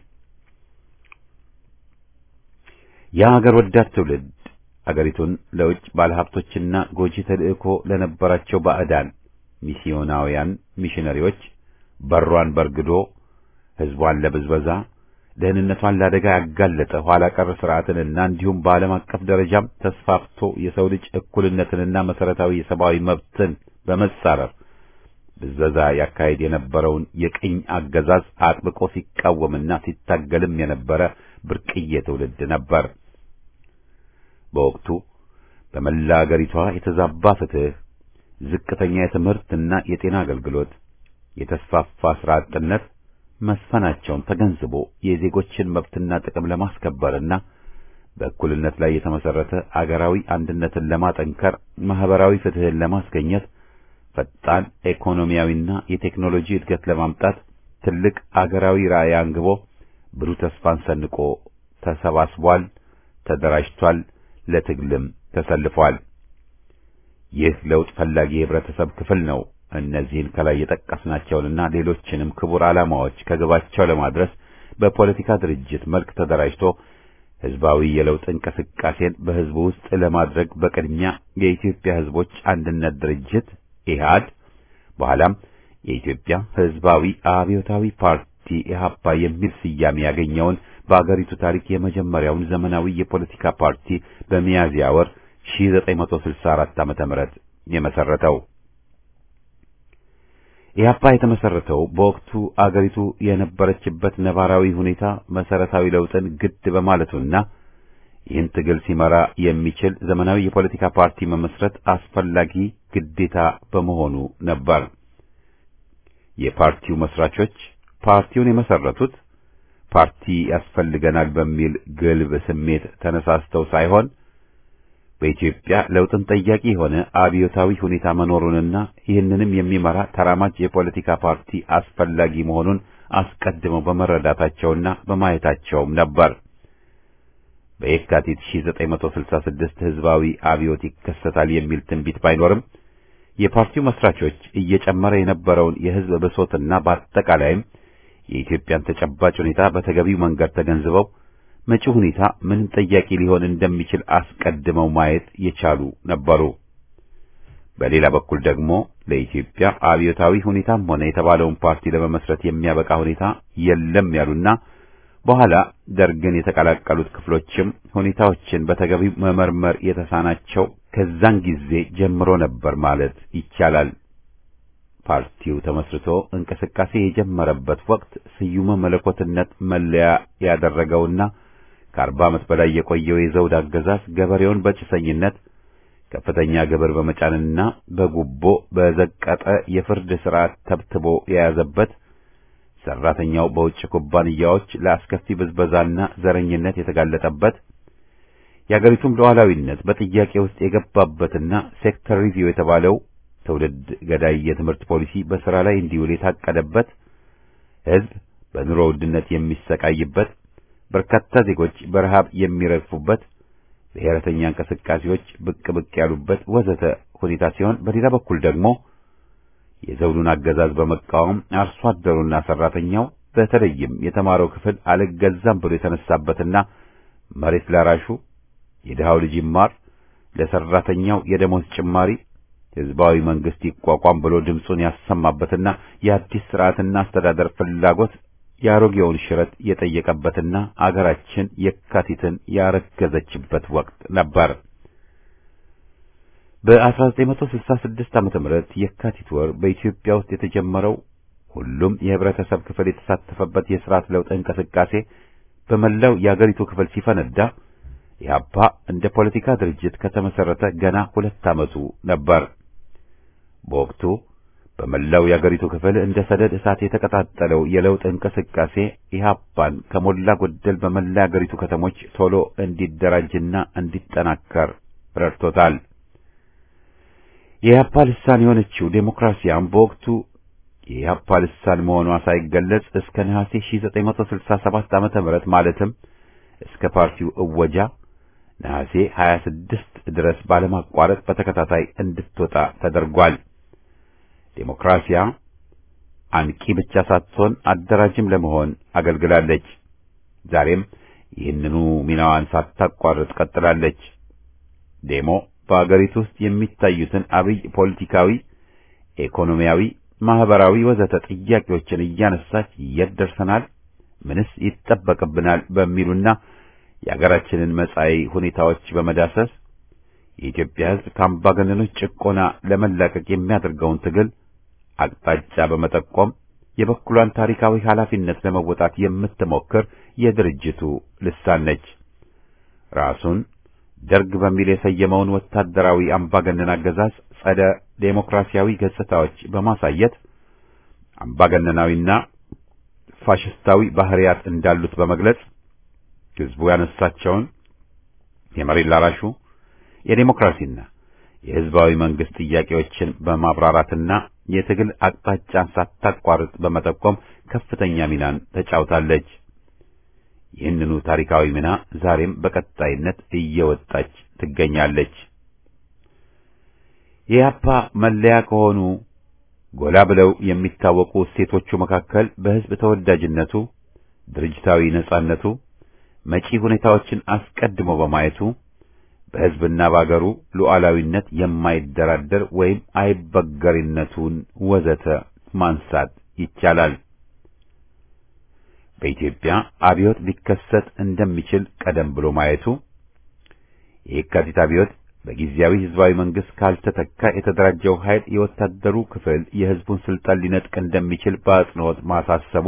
የሀገር ወዳድ ትውልድ አገሪቱን ለውጭ ባለሀብቶችና ጎጂ ተልእኮ ለነበራቸው ባዕዳን ሚስዮናውያን ሚሽነሪዎች በሯን በርግዶ ሕዝቧን ለብዝበዛ ደህንነቷን ለአደጋ ያጋለጠ ኋላ ቀር ስርዓትንና እንዲሁም በዓለም አቀፍ ደረጃም ተስፋፍቶ የሰው ልጅ እኩልነትንና መሰረታዊ የሰብአዊ መብትን በመጻረር ብዝበዛ ያካሄድ የነበረውን የቅኝ አገዛዝ አጥብቆ ሲቃወምና ሲታገልም የነበረ ብርቅዬ ትውልድ ነበር። በወቅቱ በመላ አገሪቷ የተዛባ ፍትህ፣ ዝቅተኛ የትምህርትና የጤና አገልግሎት፣ የተስፋፋ ስራ አጥነት መስፈናቸውን ተገንዝቦ የዜጎችን መብትና ጥቅም ለማስከበርና በእኩልነት ላይ የተመሰረተ አገራዊ አንድነትን ለማጠንከር ማህበራዊ ፍትህን ለማስገኘት ፈጣን ኢኮኖሚያዊና የቴክኖሎጂ እድገት ለማምጣት ትልቅ አገራዊ ራዕይ አንግቦ ብሩህ ተስፋን ሰንቆ ተሰባስቧል፣ ተደራጅቷል፣ ለትግልም ተሰልፏል። ይህ ለውጥ ፈላጊ የህብረተሰብ ክፍል ነው እነዚህን ከላይ የጠቀስናቸውንና ሌሎችንም ክቡር ዓላማዎች ከግባቸው ለማድረስ በፖለቲካ ድርጅት መልክ ተደራጅቶ ህዝባዊ የለውጥ እንቅስቃሴን በህዝቡ ውስጥ ለማድረግ በቅድሚያ የኢትዮጵያ ህዝቦች አንድነት ድርጅት ኢህአድ በኋላም የኢትዮጵያ ህዝባዊ አብዮታዊ ፓርቲ ኢህአፓ የሚል ስያሜ ያገኘውን በአገሪቱ ታሪክ የመጀመሪያውን ዘመናዊ የፖለቲካ ፓርቲ በሚያዝያ ወር 1964 ዓ.ም የመሰረተው። ኢህአፓ የተመሰረተው በወቅቱ አገሪቱ የነበረችበት ነባራዊ ሁኔታ መሰረታዊ ለውጥን ግድ በማለቱና ይህን ትግል ሲመራ የሚችል ዘመናዊ የፖለቲካ ፓርቲ መመስረት አስፈላጊ ግዴታ በመሆኑ ነበር። የፓርቲው መስራቾች ፓርቲውን የመሰረቱት ፓርቲ ያስፈልገናል በሚል ግልብ ስሜት ተነሳስተው ሳይሆን በኢትዮጵያ ለውጥን ጠያቂ የሆነ አብዮታዊ ሁኔታ መኖሩንና ይህንንም የሚመራ ተራማጅ የፖለቲካ ፓርቲ አስፈላጊ መሆኑን አስቀድመው በመረዳታቸውና በማየታቸውም ነበር። በየካቲት 1966 ህዝባዊ አብዮት ይከሰታል የሚል ትንቢት ባይኖርም የፓርቲው መስራቾች እየጨመረ የነበረውን የህዝብ ብሶትና በአጠቃላይም የኢትዮጵያን ተጨባጭ ሁኔታ በተገቢው መንገድ ተገንዝበው መጪው ሁኔታ ምንም ጠያቂ ሊሆን እንደሚችል አስቀድመው ማየት የቻሉ ነበሩ። በሌላ በኩል ደግሞ ለኢትዮጵያ አብዮታዊ ሁኔታም ሆነ የተባለውን ፓርቲ ለመመስረት የሚያበቃ ሁኔታ የለም ያሉና በኋላ ደርግን የተቀላቀሉት ክፍሎችም ሁኔታዎችን በተገቢው መመርመር የተሳናቸው ከዛን ጊዜ ጀምሮ ነበር ማለት ይቻላል። ፓርቲው ተመስርቶ እንቅስቃሴ የጀመረበት ወቅት ስዩመ መለኮትነት መለያ ያደረገውና ከ40 ዓመት በላይ የቆየው የዘውድ አገዛዝ ገበሬውን በጭሰኝነት ከፍተኛ ግብር በመጫንና በጉቦ በዘቀጠ የፍርድ ሥርዓት ተብትቦ የያዘበት፣ ሰራተኛው በውጭ ኩባንያዎች ለአስከፊ ብዝበዛና ዘረኝነት የተጋለጠበት፣ የአገሪቱም ሉዓላዊነት በጥያቄ ውስጥ የገባበትና ሴክተር ሪቪው የተባለው ትውልድ ገዳይ የትምህርት ፖሊሲ በሥራ ላይ እንዲውል የታቀደበት፣ ሕዝብ በኑሮ ውድነት የሚሰቃይበት፣ በርካታ ዜጎች በረሃብ የሚረግፉበት፣ ብሔረተኛ እንቅስቃሴዎች ብቅ ብቅ ያሉበት ወዘተ ሁኔታ ሲሆን በሌላ በኩል ደግሞ የዘውዱን አገዛዝ በመቃወም አርሶ አደሩና ሰራተኛው በተለይም የተማረው ክፍል አልገዛም ብሎ የተነሳበትና መሬት ላራሹ የድሃው ልጅ ይማር፣ ለሰራተኛው የደሞዝ ጭማሪ፣ ህዝባዊ መንግስት ይቋቋም ብሎ ድምጹን ያሰማበትና የአዲስ ስርዓትና አስተዳደር ፍላጎት የአሮጌውን ሽረት የጠየቀበትና አገራችን የካቲትን ያረገዘችበት ወቅት ነበር። በ1966 ዓመተ ምህረት የካቲት ወር በኢትዮጵያ ውስጥ የተጀመረው ሁሉም የህብረተሰብ ክፍል የተሳተፈበት የሥርዓት ለውጥ እንቅስቃሴ በመላው የአገሪቱ ክፍል ሲፈነዳ ኢህአፓ እንደ ፖለቲካ ድርጅት ከተመሰረተ ገና 2 ዓመቱ ነበር። በወቅቱ በመላው የአገሪቱ ክፍል እንደ ሰደድ እሳት የተቀጣጠለው የለውጥ እንቅስቃሴ ኢህአፓን ከሞላ ጎደል በመላ የአገሪቱ ከተሞች ቶሎ እንዲደራጅና እንዲጠናከር ረድቶታል። የኢህአፓ ልሳን የሆነችው ዴሞክራሲያም በወቅቱ የኢህአፓ ልሳን መሆኗ ሳይገለጽ እስከ ነሐሴ 1967 ዓመተ ምህረት ማለትም እስከ ፓርቲው እወጃ ነሐሴ 26 ድረስ ባለማቋረጥ በተከታታይ እንድትወጣ ተደርጓል። ዴሞክራሲያ አንቂ ብቻ ሳትሆን አደራጅም ለመሆን አገልግላለች። ዛሬም ይህንኑ ሚናዋን ሳታቋርጥ ቀጥላለች። ዴሞ በአገሪቱ ውስጥ የሚታዩትን አብይ ፖለቲካዊ፣ ኢኮኖሚያዊ፣ ማህበራዊ ወዘተ ጥያቄዎችን እያነሳች የት ደርሰናል፣ ምንስ ይጠበቅብናል በሚሉና የአገራችንን መጻኢ ሁኔታዎች በመዳሰስ የኢትዮጵያ ሕዝብ ከአምባገነኖች ጭቆና ለመላቀቅ የሚያደርገውን ትግል አቅጣጫ በመጠቆም የበኩሏን ታሪካዊ ኃላፊነት ለመወጣት የምትሞክር የድርጅቱ ልሳን ነች። ራሱን ደርግ በሚል የሰየመውን ወታደራዊ አምባገነን አገዛዝ ጸረ ዴሞክራሲያዊ ገጽታዎች በማሳየት አምባገነናዊና ፋሽስታዊ ባህሪያት እንዳሉት በመግለጽ ሕዝቡ ያነሳቸውን የመሬት ላራሹ የዴሞክራሲና የሕዝባዊ መንግስት ጥያቄዎችን በማብራራትና የትግል አቅጣጫን ሳታቋርጥ በመጠቆም ከፍተኛ ሚናን ተጫውታለች። ይህንኑ ታሪካዊ ሚና ዛሬም በቀጣይነት እየወጣች ትገኛለች። የኢህአፓ መለያ ከሆኑ ጎላ ብለው የሚታወቁ እሴቶቹ መካከል በሕዝብ ተወዳጅነቱ፣ ድርጅታዊ ነጻነቱ፣ መጪ ሁኔታዎችን አስቀድሞ በማየቱ በሕዝብና በአገሩ ሉዓላዊነት የማይደራደር ወይም አይበገሪነቱን ወዘተ ማንሳት ይቻላል። በኢትዮጵያ አብዮት ሊከሰት እንደሚችል ቀደም ብሎ ማየቱ፣ የካቲት አብዮት በጊዜያዊ ህዝባዊ መንግስት ካልተተካ የተደራጀው ኃይል የወታደሩ ክፍል የህዝቡን ስልጣን ሊነጥቅ እንደሚችል በአጽንኦት ማሳሰቡ፣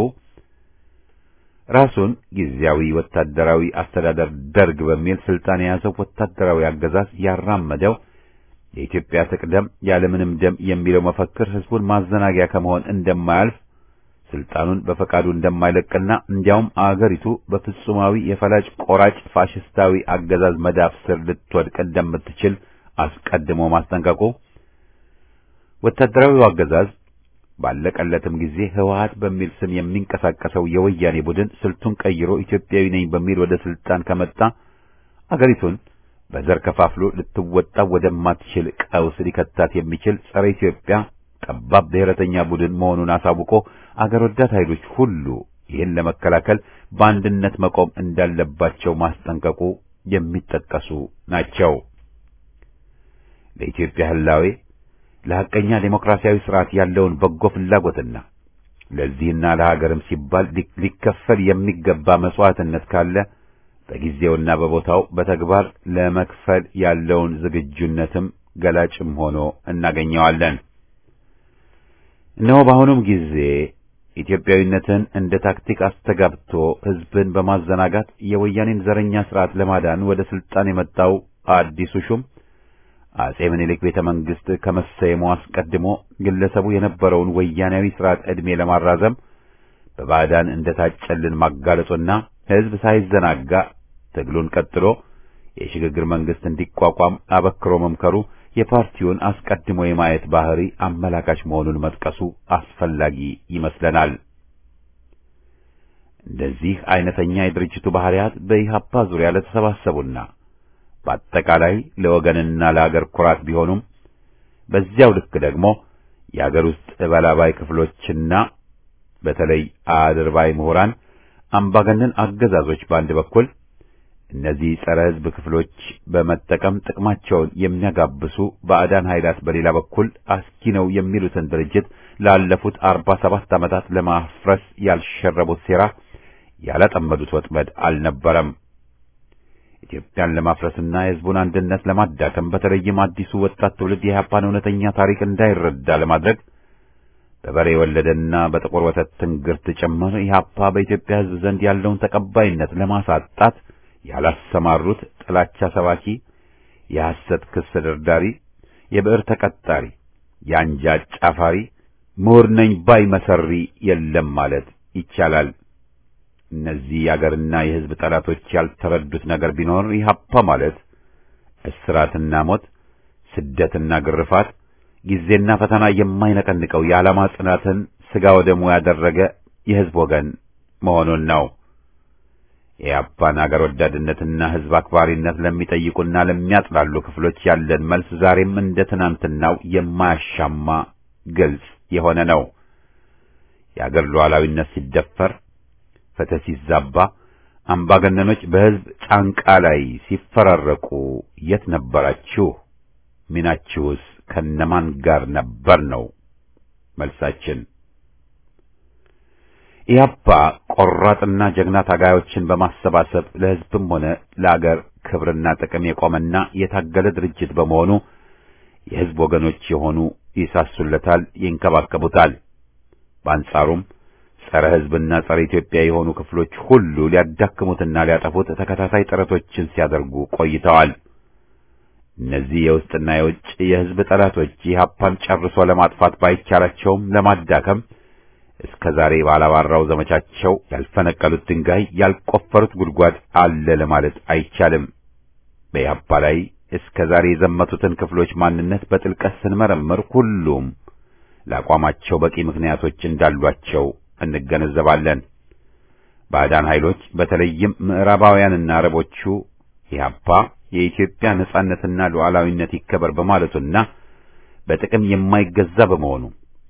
ራሱን ጊዜያዊ ወታደራዊ አስተዳደር ደርግ በሚል ስልጣን የያዘው ወታደራዊ አገዛዝ ያራመደው የኢትዮጵያ ትቅደም ያለምንም ደም የሚለው መፈክር ህዝቡን ማዘናጊያ ከመሆን እንደማያልፍ፣ ስልጣኑን በፈቃዱ እንደማይለቅና እንዲያውም አገሪቱ በፍጹማዊ የፈላጭ ቆራጭ ፋሽስታዊ አገዛዝ መዳፍ ስር ልትወድቅ እንደምትችል አስቀድሞ ማስጠንቀቁ፣ ወታደራዊው አገዛዝ ባለቀለትም ጊዜ ህወሓት በሚል ስም የሚንቀሳቀሰው የወያኔ ቡድን ስልቱን ቀይሮ ኢትዮጵያዊ ነኝ በሚል ወደ ስልጣን ከመጣ አገሪቱን በዘር ከፋፍሎ ልትወጣ ወደማትችል ቀውስ ሊከታት የሚችል ጸረ ኢትዮጵያ ጠባብ ብሔረተኛ ቡድን መሆኑን አሳውቆ አገር ወዳድ ኃይሎች ሁሉ ይህን ለመከላከል በአንድነት መቆም እንዳለባቸው ማስጠንቀቁ የሚጠቀሱ ናቸው። ለኢትዮጵያ ህላዌ ለሐቀኛ ዴሞክራሲያዊ ስርዓት ያለውን በጎ ፍላጎትና ለዚህና ለሀገርም ሲባል ሊከፈል የሚገባ መስዋዕትነት ካለ በጊዜውና በቦታው በተግባር ለመክፈል ያለውን ዝግጁነትም ገላጭም ሆኖ እናገኘዋለን። እነሆ በአሁኑም ጊዜ ኢትዮጵያዊነትን እንደ ታክቲክ አስተጋብቶ ህዝብን በማዘናጋት የወያኔን ዘረኛ ስርዓት ለማዳን ወደ ስልጣን የመጣው አዲሱ ሹም አጼ ምኒልክ ቤተ መንግስት ከመሰየሙ አስቀድሞ ግለሰቡ የነበረውን ወያኔያዊ ስርዓት ዕድሜ ለማራዘም በባዕዳን እንደታጨልን ማጋለጡና ህዝብ ሳይዘናጋ ትግሉን ቀጥሎ የሽግግር መንግስት እንዲቋቋም አበክሮ መምከሩ የፓርቲውን አስቀድሞ የማየት ባህሪ አመላካች መሆኑን መጥቀሱ አስፈላጊ ይመስለናል። እንደዚህ አይነተኛ የድርጅቱ ባህሪያት በኢህአፓ ዙሪያ ለተሰባሰቡና በአጠቃላይ ለወገንና ለአገር ኩራት ቢሆኑም በዚያው ልክ ደግሞ የአገር ውስጥ በላባይ ክፍሎችና በተለይ አድርባይ ምሁራን አምባገነን አገዛዞች በአንድ በኩል እነዚህ ጸረ ህዝብ ክፍሎች በመጠቀም ጥቅማቸውን የሚያጋብሱ ባዕዳን ኃይላት በሌላ በኩል አስኪ ነው የሚሉትን ድርጅት ላለፉት 47 ዓመታት ለማፍረስ ያልሸረቡት ሴራ ያላጠመዱት ወጥመድ አልነበረም። ኢትዮጵያን ለማፍረስና የህዝቡን አንድነት ለማዳከም በተለይም አዲሱ ወጣት ትውልድ የኢህአፓን እውነተኛ ታሪክ እንዳይረዳ ለማድረግ በበሬ ወለደና በጥቁር ወተት ትንግርት ጭምር ኢህአፓ በኢትዮጵያ ህዝብ ዘንድ ያለውን ተቀባይነት ለማሳጣት ያላሰማሩት ጥላቻ ሰባኪ፣ የሐሰት ክስ ደርዳሪ፣ የብዕር ተቀጣሪ፣ የአንጃ ጫፋሪ፣ ምሁር ነኝ ባይ መሰሪ የለም ማለት ይቻላል። እነዚህ የአገርና የህዝብ ጠላቶች ያልተረዱት ነገር ቢኖር ኢህአፓ ማለት እስራትና ሞት፣ ስደትና ግርፋት፣ ጊዜና ፈተና የማይነቀንቀው የዓላማ ጽናትን ስጋ ወደሙ ያደረገ የህዝብ ወገን መሆኑን ነው። የኢህአፓን አገር ወዳድነትና ህዝብ አክባሪነት ለሚጠይቁና ለሚያጥላሉ ክፍሎች ያለን መልስ ዛሬም እንደ ትናንትናው የማያሻማ ግልጽ የሆነ ነው። የአገር ሉዓላዊነት ሲደፈር፣ ፍትህ ሲዛባ፣ አምባገነኖች በህዝብ ጫንቃ ላይ ሲፈራረቁ የት ነበራችሁ? ሚናችሁስ ከነማን ጋር ነበር ነው መልሳችን። ኢህአፓ ቆራጥና ጀግና ታጋዮችን በማሰባሰብ ለህዝብም ሆነ ለአገር ክብርና ጥቅም የቆመና የታገለ ድርጅት በመሆኑ የህዝብ ወገኖች የሆኑ ይሳሱለታል፣ ይንከባከቡታል። በአንጻሩም ጸረ ህዝብና ጸረ ኢትዮጵያ የሆኑ ክፍሎች ሁሉ ሊያዳክሙትና ሊያጠፉት ተከታታይ ጥረቶችን ሲያደርጉ ቆይተዋል። እነዚህ የውስጥና የውጭ የህዝብ ጠላቶች ኢህአፓን ጨርሶ ለማጥፋት ባይቻላቸውም ለማዳከም እስከ ዛሬ ባላባራው ዘመቻቸው ያልፈነቀሉት ድንጋይ ያልቆፈሩት ጉድጓድ አለ ለማለት አይቻልም። በኢህአፓ ላይ እስከ ዛሬ የዘመቱትን ክፍሎች ማንነት በጥልቀት ስንመረምር ሁሉም ለአቋማቸው በቂ ምክንያቶች እንዳሏቸው እንገነዘባለን። ባዕዳን ኃይሎች በተለይም ምዕራባውያንና አረቦቹ ኢህአፓ የኢትዮጵያ ነጻነትና ሉዓላዊነት ይከበር በማለቱና በጥቅም የማይገዛ በመሆኑ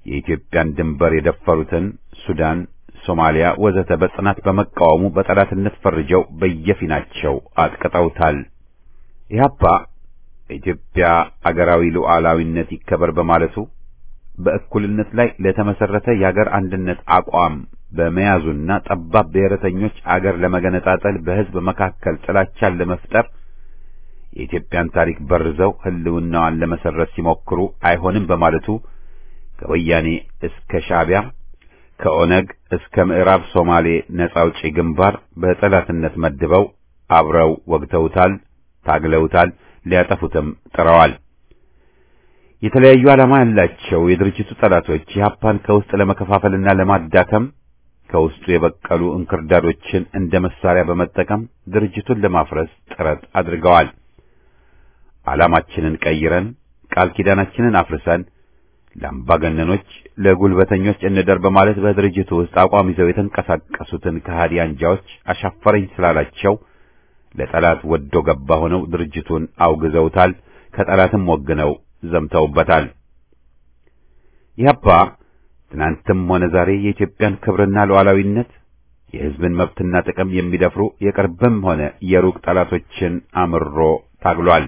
የኢትዮጵያን ድንበር የደፈሩትን ሱዳን፣ ሶማሊያ ወዘተ በጽናት በመቃወሙ በጠላትነት ፈርጀው በየፊናቸው አጥቅጠውታል። ኢህአፓ የኢትዮጵያ አገራዊ ሉዓላዊነት ይከበር በማለቱ በእኩልነት ላይ ለተመሰረተ የአገር አንድነት አቋም በመያዙና ጠባብ ብሔረተኞች አገር ለመገነጣጠል በህዝብ መካከል ጥላቻን ለመፍጠር የኢትዮጵያን ታሪክ በርዘው ህልውናዋን ለመሰረት ሲሞክሩ አይሆንም በማለቱ ከወያኔ እስከ ሻዕቢያ ከኦነግ እስከ ምዕራብ ሶማሌ ነጻ አውጪ ግንባር በጠላትነት መድበው አብረው ወግተውታል፣ ታግለውታል፣ ሊያጠፉትም ጥረዋል። የተለያዩ ዓላማ ያላቸው የድርጅቱ ጠላቶች ኢህአፓን ከውስጥ ለመከፋፈልና ለማዳከም ከውስጡ የበቀሉ እንክርዳዶችን እንደ መሳሪያ በመጠቀም ድርጅቱን ለማፍረስ ጥረት አድርገዋል። ዓላማችንን ቀይረን ቃል ኪዳናችንን አፍርሰን ለአምባገነኖች ለጉልበተኞች እንደር በማለት በድርጅቱ ውስጥ አቋም ይዘው የተንቀሳቀሱትን ከሃዲ አንጃዎች አሻፈረኝ ስላላቸው ለጠላት ወዶ ገባ ሆነው ድርጅቱን አውግዘውታል። ከጠላትም ወግነው ዘምተውበታል። ኢህአፓ ትናንትም ሆነ ዛሬ የኢትዮጵያን ክብርና ሉዓላዊነት የሕዝብን መብትና ጥቅም የሚደፍሩ የቅርብም ሆነ የሩቅ ጠላቶችን አምሮ ታግሏል።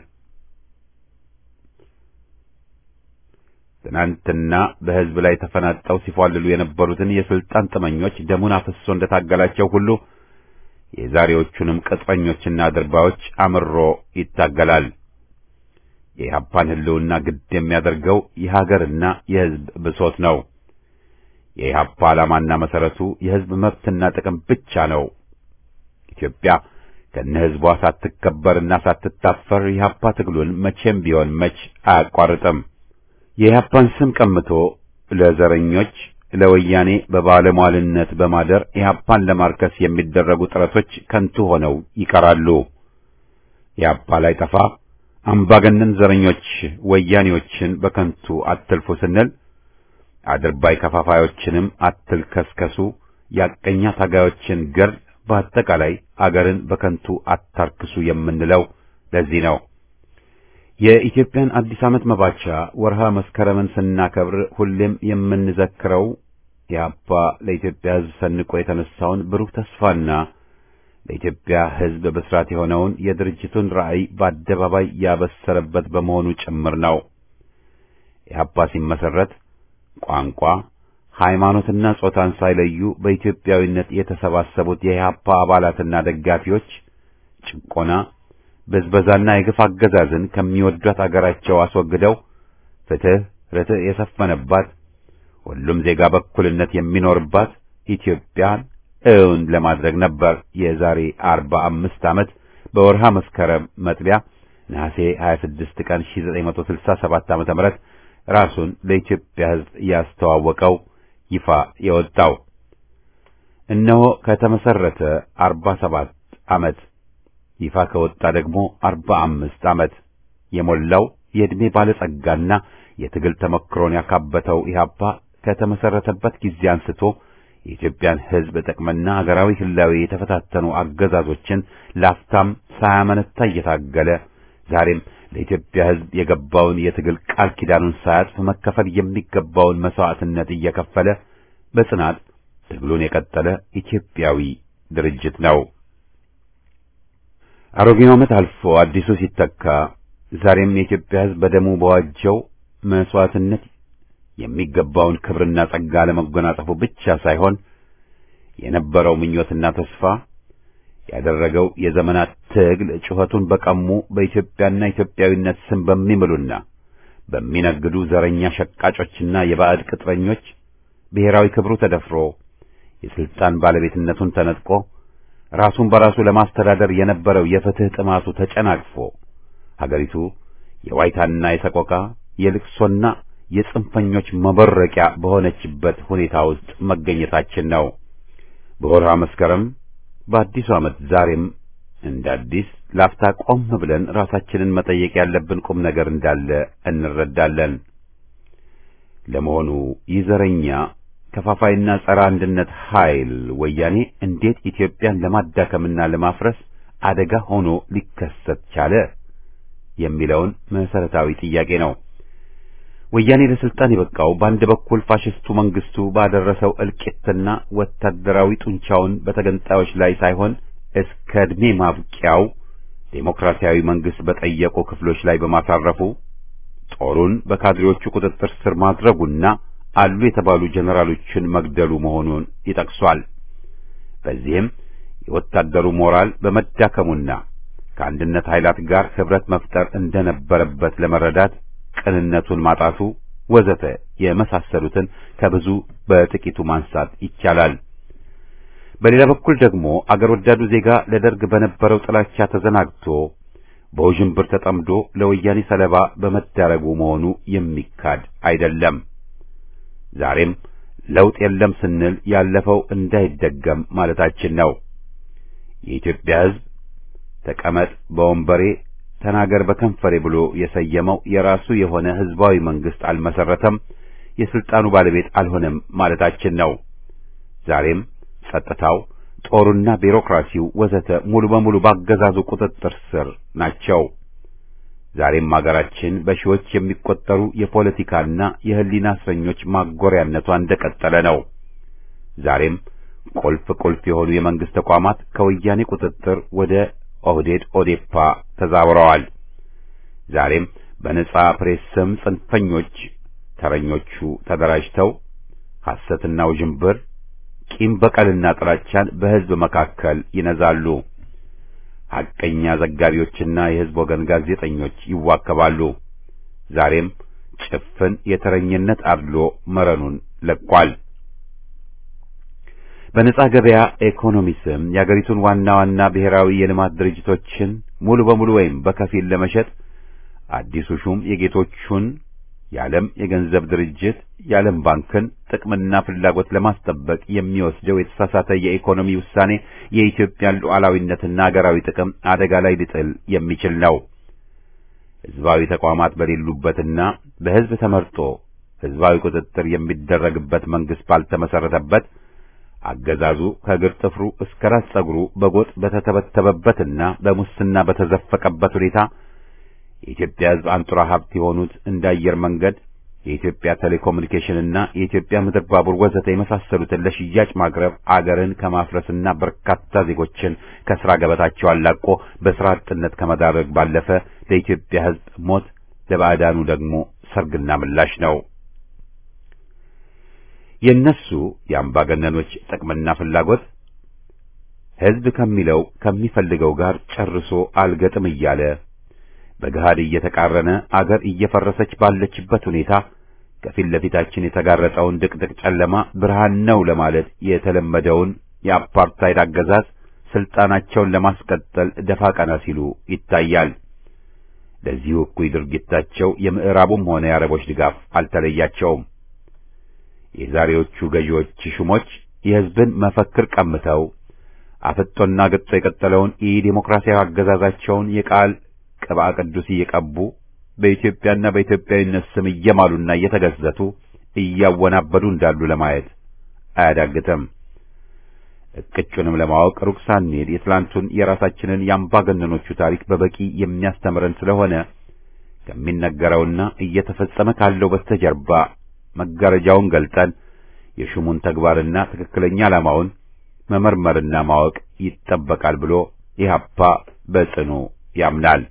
ትናንትና በሕዝብ ላይ ተፈናጠው ሲፏልሉ የነበሩትን የስልጣን ጥመኞች ደሙን አፍሶ እንደታገላቸው ሁሉ የዛሬዎቹንም ቅጥረኞችና አድርባዮች አምሮ ይታገላል። የኢህአፓን ህልውና ግድ የሚያደርገው የሀገርና የሕዝብ ብሶት ነው። የኢህአፓ ዓላማና መሰረቱ የሕዝብ መብትና ጥቅም ብቻ ነው። ኢትዮጵያ ከነህዝቧ ሳትከበርና ሳትታፈር ኢህአፓ ትግሉን መቼም ቢሆን መች አያቋርጥም። የኢህአፓን ስም ቀምቶ ለዘረኞች ለወያኔ በባለሟልነት በማደር ኢህአፓን ለማርከስ የሚደረጉ ጥረቶች ከንቱ ሆነው ይቀራሉ። ኢህአፓ ላይ ጠፋ አምባገነን ዘረኞች ወያኔዎችን በከንቱ አትልፉ ስንል አድርባይ ከፋፋዮችንም አትልከስከሱ፣ ያቀኛ ታጋዮችን ገር በአጠቃላይ አገርን በከንቱ አታርክሱ የምንለው ለዚህ ነው። የኢትዮጵያን አዲስ ዓመት መባቻ ወርሃ መስከረምን ስናከብር ሁሌም የምንዘክረው ኢህአፓ ለኢትዮጵያ ሕዝብ ሰንቆ የተነሳውን ብሩህ ተስፋና ለኢትዮጵያ ሕዝብ ብስራት የሆነውን የድርጅቱን ራዕይ በአደባባይ ያበሰረበት በመሆኑ ጭምር ነው። ኢህአፓ ሲመሰረት ቋንቋ፣ ሃይማኖትና ጾታን ሳይለዩ በኢትዮጵያዊነት የተሰባሰቡት የኢህአፓ አባላትና ደጋፊዎች ጭቆና፣ በዝበዛና የግፍ አገዛዝን ከሚወዷት አገራቸው አስወግደው ፍትህ፣ ርትዕ የሰፈነባት ሁሉም ዜጋ በእኩልነት የሚኖርባት ኢትዮጵያን እውን ለማድረግ ነበር። የዛሬ 45 ዓመት በወርሃ መስከረም መጥቢያ ነሐሴ 26 ቀን 1967 ዓ.ም ራሱን ለኢትዮጵያ ሕዝብ ያስተዋወቀው ይፋ የወጣው እነሆ ከተመሰረተ 47 ዓመት ይፋ ከወጣ ደግሞ 45 ዓመት የሞላው የዕድሜ ባለጸጋና የትግል ተመክሮን ያካበተው ኢህአፓ ከተመሰረተበት ጊዜ አንስቶ የኢትዮጵያን ሕዝብ ጥቅምና ሀገራዊ ህላዌ የተፈታተኑ አገዛዞችን ላፍታም ሳያመነታ እየታገለ ዛሬም ለኢትዮጵያ ሕዝብ የገባውን የትግል ቃል ኪዳኑን ሳያጥፍ መከፈል የሚገባውን መስዋዕትነት እየከፈለ በጽናት ትግሉን የቀጠለ ኢትዮጵያዊ ድርጅት ነው። አሮጌው ዓመት አልፎ አዲሱ ሲተካ ዛሬም የኢትዮጵያ ሕዝብ በደሙ በዋጀው መስዋዕትነት የሚገባውን ክብርና ጸጋ ለመጎናጸፉ ብቻ ሳይሆን የነበረው ምኞትና ተስፋ ያደረገው የዘመናት ትግል ጩኸቱን በቀሙ በኢትዮጵያና ኢትዮጵያዊነት ስም በሚምሉና በሚነግዱ ዘረኛ ሸቃጮችና የባዕድ ቅጥረኞች ብሔራዊ ክብሩ ተደፍሮ የስልጣን ባለቤትነቱን ተነጥቆ ራሱን በራሱ ለማስተዳደር የነበረው የፍትህ ጥማቱ ተጨናቅፎ ሀገሪቱ የዋይታና የሰቆቃ የልቅሶና የጽንፈኞች መበረቂያ በሆነችበት ሁኔታ ውስጥ መገኘታችን ነው። በወርሃ መስከረም በአዲሱ ዓመት ዛሬም እንደ አዲስ ላፍታ ቆም ብለን ራሳችንን መጠየቅ ያለብን ቁም ነገር እንዳለ እንረዳለን። ለመሆኑ ይህ ዘረኛ ከፋፋይና ጸረ አንድነት ኃይል ወያኔ እንዴት ኢትዮጵያን ለማዳከምና ለማፍረስ አደጋ ሆኖ ሊከሰት ቻለ የሚለውን መሰረታዊ ጥያቄ ነው። ወያኔ ለስልጣን የበቃው በአንድ በኩል ፋሽስቱ መንግስቱ ባደረሰው እልቂትና ወታደራዊ ጡንቻውን በተገንጣዮች ላይ ሳይሆን እስከ ዕድሜ ማብቂያው ዴሞክራሲያዊ መንግስት በጠየቁ ክፍሎች ላይ በማሳረፉ ጦሩን በካድሬዎቹ ቁጥጥር ስር ማድረጉና አሉ የተባሉ ጀነራሎችን መግደሉ መሆኑን ይጠቅሷል። በዚህም የወታደሩ ሞራል በመዳከሙና ከአንድነት ኃይላት ጋር ህብረት መፍጠር እንደነበረበት ለመረዳት ቅንነቱን ማጣቱ ወዘተ የመሳሰሉትን ከብዙ በጥቂቱ ማንሳት ይቻላል። በሌላ በኩል ደግሞ አገር ወዳዱ ዜጋ ለደርግ በነበረው ጥላቻ ተዘናግቶ በውዥንብር ተጠምዶ ለወያኔ ሰለባ በመዳረጉ መሆኑ የሚካድ አይደለም። ዛሬም ለውጥ የለም ስንል ያለፈው እንዳይደገም ማለታችን ነው። የኢትዮጵያ ሕዝብ ተቀመጥ በወንበሬ ተናገር በከንፈሬ ብሎ የሰየመው የራሱ የሆነ ህዝባዊ መንግስት አልመሰረተም፣ የስልጣኑ ባለቤት አልሆነም ማለታችን ነው። ዛሬም ጸጥታው፣ ጦሩና ቢሮክራሲው ወዘተ ሙሉ በሙሉ ባገዛዙ ቁጥጥር ስር ናቸው። ዛሬም ሀገራችን በሺዎች የሚቆጠሩ የፖለቲካና የህሊና እስረኞች ማጎሪያነቷ እንደቀጠለ ነው። ዛሬም ቁልፍ የሆኑ የመንግስት ተቋማት ከወያኔ ቁጥጥር ወደ ኦህዴድ ኦዴፓ ተዛውረዋል። ዛሬም በነጻ ፕሬስ ስም ጽንፈኞች ተረኞቹ ተደራጅተው ሐሰትና ውዥንብር፣ ቂም በቀልና ጥላቻን በህዝብ መካከል ይነዛሉ። ሐቀኛ ዘጋቢዎችና የህዝብ ወገን ጋዜጠኞች ይዋከባሉ። ዛሬም ጭፍን የተረኝነት አድሎ መረኑን ለቋል። በነጻ ገበያ ኢኮኖሚ ስም የአገሪቱን ዋና ብሔራዊ የልማት ድርጅቶችን ሙሉ በሙሉ ወይም በከፊል ለመሸጥ አዲሱ ሹም የጌቶቹን የዓለም የገንዘብ ድርጅት የዓለም ባንክን ጥቅምና ፍላጎት ለማስጠበቅ የሚወስደው የተሳሳተ የኢኮኖሚ ውሳኔ የኢትዮጵያን ሉዓላዊነትና አገራዊ ጥቅም አደጋ ላይ ሊጥል የሚችል ነው። ህዝባዊ ተቋማት በሌሉበትና በህዝብ ተመርጦ ህዝባዊ ቁጥጥር የሚደረግበት መንግስት ባልተመሰረተበት አገዛዙ ከእግር ጥፍሩ እስከ ራስ ጸጉሩ በጎጥ በተተበተበበትና በሙስና በተዘፈቀበት ሁኔታ የኢትዮጵያ ህዝብ አንጡራ ሀብት የሆኑት እንደ አየር መንገድ፣ የኢትዮጵያ ቴሌኮሙኒኬሽንና የኢትዮጵያ ምድር ባቡር ወዘተ የመሳሰሉትን ለሽያጭ ማቅረብ አገርን ከማፍረስና በርካታ ዜጎችን ከስራ ገበታቸው አላቆ በስራ አጥነት ከመዳረግ ባለፈ ለኢትዮጵያ ህዝብ ሞት፣ ለባዕዳኑ ደግሞ ሰርግና ምላሽ ነው። የነሱ የአምባገነኖች ጥቅምና ፍላጎት ህዝብ ከሚፈልገው ጋር ጨርሶ አልገጥም እያለ በገሃድ እየተቃረነ አገር እየፈረሰች ባለችበት ሁኔታ ከፊት ለፊታችን የተጋረጠውን ድቅድቅ ጨለማ ብርሃን ነው ለማለት የተለመደውን የአፓርታይድ አገዛዝ ስልጣናቸውን ለማስቀጠል ደፋ ቀና ሲሉ ይታያል። ለዚሁ እኩይ ድርጊታቸው የምዕራቡም ሆነ የአረቦች ድጋፍ አልተለያቸውም። የዛሬዎቹ ገዢዎች ሹሞች የህዝብን መፈክር ቀምተው አፍጦና ገጦ የቀጠለውን የዲሞክራሲያዊ አገዛዛቸውን የቃል ቅብአ ቅዱስ እየቀቡ በኢትዮጵያና በኢትዮጵያዊነት ስም እየማሉና እየተገዘቱ እያወናበዱ እንዳሉ ለማየት አያዳግትም። እቅጩንም ለማወቅ ሩቅ ሳንሄድ የትላንቱን የራሳችንን የአምባገነኖቹ ታሪክ በበቂ የሚያስተምረን ስለሆነ ከሚነገረውና እየተፈጸመ ካለው በስተጀርባ መጋረጃውን ገልጠን የሹሙን ተግባርና ትክክለኛ ዓላማውን መመርመርና ማወቅ ይጠበቃል ብሎ ኢህአፓ በጽኑ ያምናል።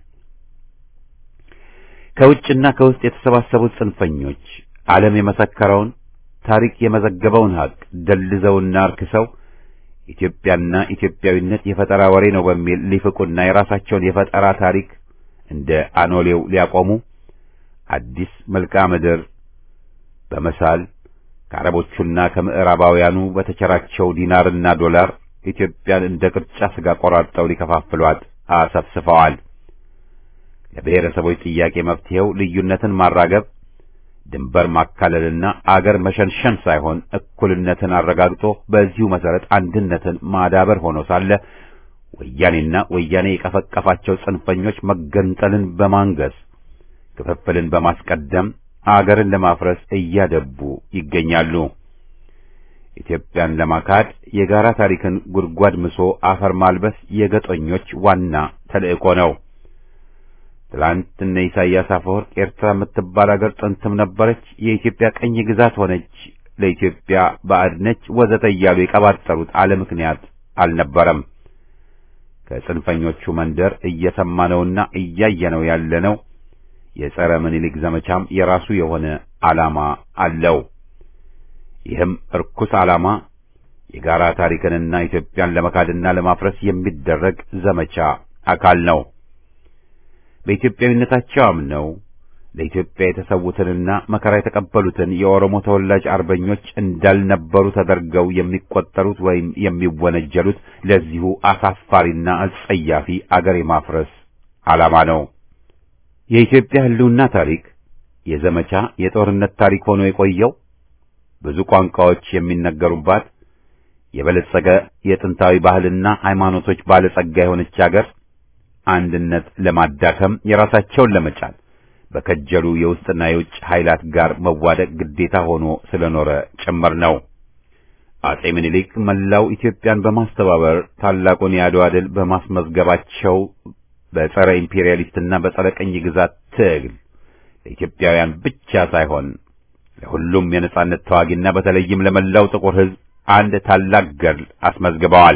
ከውጭና ከውስጥ የተሰባሰቡት ጽንፈኞች ዓለም የመሰከረውን ታሪክ የመዘገበውን ሀቅ ደልዘውና አርክሰው ኢትዮጵያና ኢትዮጵያዊነት የፈጠራ ወሬ ነው በሚል ሊፍቁና የራሳቸውን የፈጠራ ታሪክ እንደ አኖሌው ሊያቆሙ አዲስ መልክዓ ምድር በመሳል ከአረቦቹና ከምዕራባውያኑ በተቸራቸው ዲናርና ዶላር ኢትዮጵያን እንደ ቅርጫ ስጋ ቆራርጠው ሊከፋፍሏት አሰፍስፈዋል። ለብሔረሰቦች ጥያቄ መፍትሄው ልዩነትን ማራገብ፣ ድንበር ማካለልና አገር መሸንሸን ሳይሆን እኩልነትን አረጋግጦ በዚሁ መሰረት አንድነትን ማዳበር ሆኖ ሳለ ወያኔና ወያኔ የቀፈቀፋቸው ጽንፈኞች መገንጠልን በማንገስ ክፍፍልን በማስቀደም አገርን ለማፍረስ እያደቡ ይገኛሉ። ኢትዮጵያን ለማካድ የጋራ ታሪክን ጉድጓድ ምሶ አፈር ማልበስ የገጦኞች ዋና ተልእኮ ነው። ትላንት እነ ኢሳያስ አፈወርቅ ኤርትራ የምትባል አገር ጥንትም ነበረች፣ የኢትዮጵያ ቀኝ ግዛት ሆነች፣ ለኢትዮጵያ ባዕድ ነች ወዘተ እያሉ የቀባጠሩት አለ ምክንያት አልነበረም። ከጽንፈኞቹ መንደር እየሰማነውና እያየነው ያለነው የጸረ ምኒልክ ዘመቻም የራሱ የሆነ ዓላማ አለው። ይህም እርኩስ ዓላማ የጋራ ታሪክንና ኢትዮጵያን ለመካድና ለማፍረስ የሚደረግ ዘመቻ አካል ነው። በኢትዮጵያዊነታቸው አምነው ለኢትዮጵያ የተሰዉትንና መከራ የተቀበሉትን የኦሮሞ ተወላጅ አርበኞች እንዳልነበሩ ተደርገው የሚቆጠሩት ወይም የሚወነጀሉት ለዚሁ አሳፋሪና አጸያፊ አገር የማፍረስ ዓላማ ነው። የኢትዮጵያ ሕልውና ታሪክ የዘመቻ የጦርነት ታሪክ ሆኖ የቆየው ብዙ ቋንቋዎች የሚነገሩባት የበለጸገ የጥንታዊ ባህልና ሃይማኖቶች ባለጸጋ የሆነች አገር አንድነት ለማዳከም የራሳቸውን ለመጫን በከጀሉ የውስጥና የውጭ ኃይላት ጋር መዋደቅ ግዴታ ሆኖ ስለኖረ ጭምር ነው። አጼ ምኒልክ መላው ኢትዮጵያን በማስተባበር ታላቁን የአድዋ ድል በማስመዝገባቸው በጸረ ኢምፔሪያሊስትና በጸረ ቀኝ ግዛት ትግል ለኢትዮጵያውያን ብቻ ሳይሆን ለሁሉም የነጻነት ተዋጊና በተለይም ለመላው ጥቁር ሕዝብ አንድ ታላቅ ገድል አስመዝግበዋል።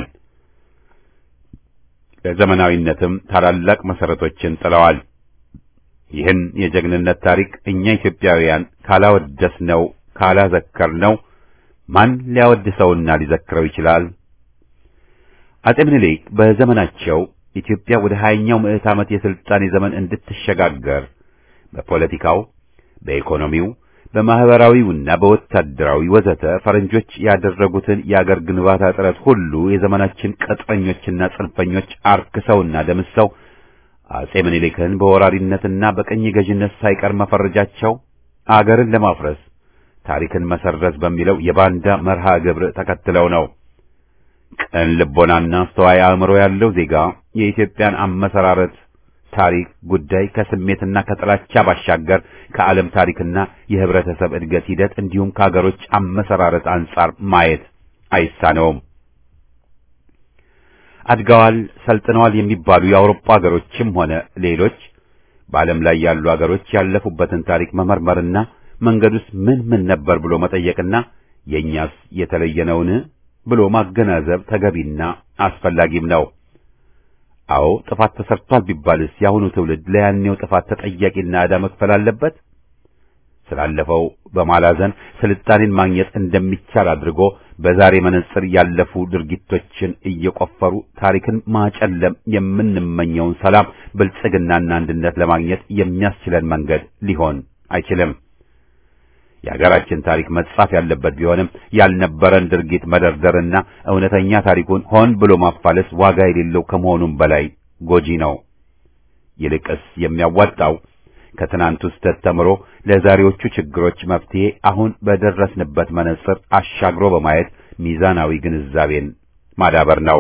ለዘመናዊነትም ታላላቅ መሰረቶችን ጥለዋል። ይህን የጀግንነት ታሪክ እኛ ኢትዮጵያውያን ካላወደስነው ካላዘከርነው ማን ሊያወድሰውና ሊዘክረው ይችላል? አጼ ምኒልክ በዘመናቸው ኢትዮጵያ ወደ 20ኛው ምዕተ ዓመት የስልጣኔ ዘመን እንድትሸጋገር በፖለቲካው፣ በኢኮኖሚው፣ በማህበራዊውና በወታደራዊ ወዘተ ፈረንጆች ያደረጉትን የአገር ግንባታ ጥረት ሁሉ የዘመናችን ቅጥረኞችና ጽንፈኞች አርክሰውና ደምሰው አጼ ምኒልክን በወራሪነትና በቀኝ ገዥነት ሳይቀር መፈረጃቸው አገርን ለማፍረስ ታሪክን መሰረዝ በሚለው የባንዳ መርሃ ግብር ተከትለው ነው። ቅን ልቦናና አስተዋይ አእምሮ ያለው ዜጋ የኢትዮጵያን አመሰራረት ታሪክ ጉዳይ ከስሜትና ከጥላቻ ባሻገር ከዓለም ታሪክና የህብረተሰብ እድገት ሂደት እንዲሁም ከአገሮች አመሰራረት አንጻር ማየት አይሳነውም። አድገዋል፣ ሰልጥነዋል የሚባሉ የአውሮፓ አገሮችም ሆነ ሌሎች በዓለም ላይ ያሉ አገሮች ያለፉበትን ታሪክ መመርመርና መንገዱስ ምን ነበር ብሎ መጠየቅና የኛስ የተለየነውን ብሎ ማገናዘብ ተገቢና አስፈላጊም ነው። አዎ ጥፋት ተሰርቷል ቢባልስ ያሁኑ ትውልድ ለያኔው ጥፋት ተጠያቂና ዕዳ መክፈል አለበት? ስላለፈው በማላዘን ስልጣኔን ማግኘት እንደሚቻል አድርጎ በዛሬ መነጽር ያለፉ ድርጊቶችን እየቆፈሩ ታሪክን ማጨለም የምንመኘውን ሰላም፣ ብልጽግናና አንድነት ለማግኘት የሚያስችለን መንገድ ሊሆን አይችልም። የሀገራችን ታሪክ መጻፍ ያለበት ቢሆንም ያልነበረን ድርጊት መደርደርና እውነተኛ ታሪኩን ሆን ብሎ ማፋለስ ዋጋ የሌለው ከመሆኑም በላይ ጎጂ ነው። ይልቅስ የሚያዋጣው ከትናንቱ ስህተት ተምሮ ለዛሬዎቹ ችግሮች መፍትሄ አሁን በደረስንበት መነጽር አሻግሮ በማየት ሚዛናዊ ግንዛቤን ማዳበር ነው።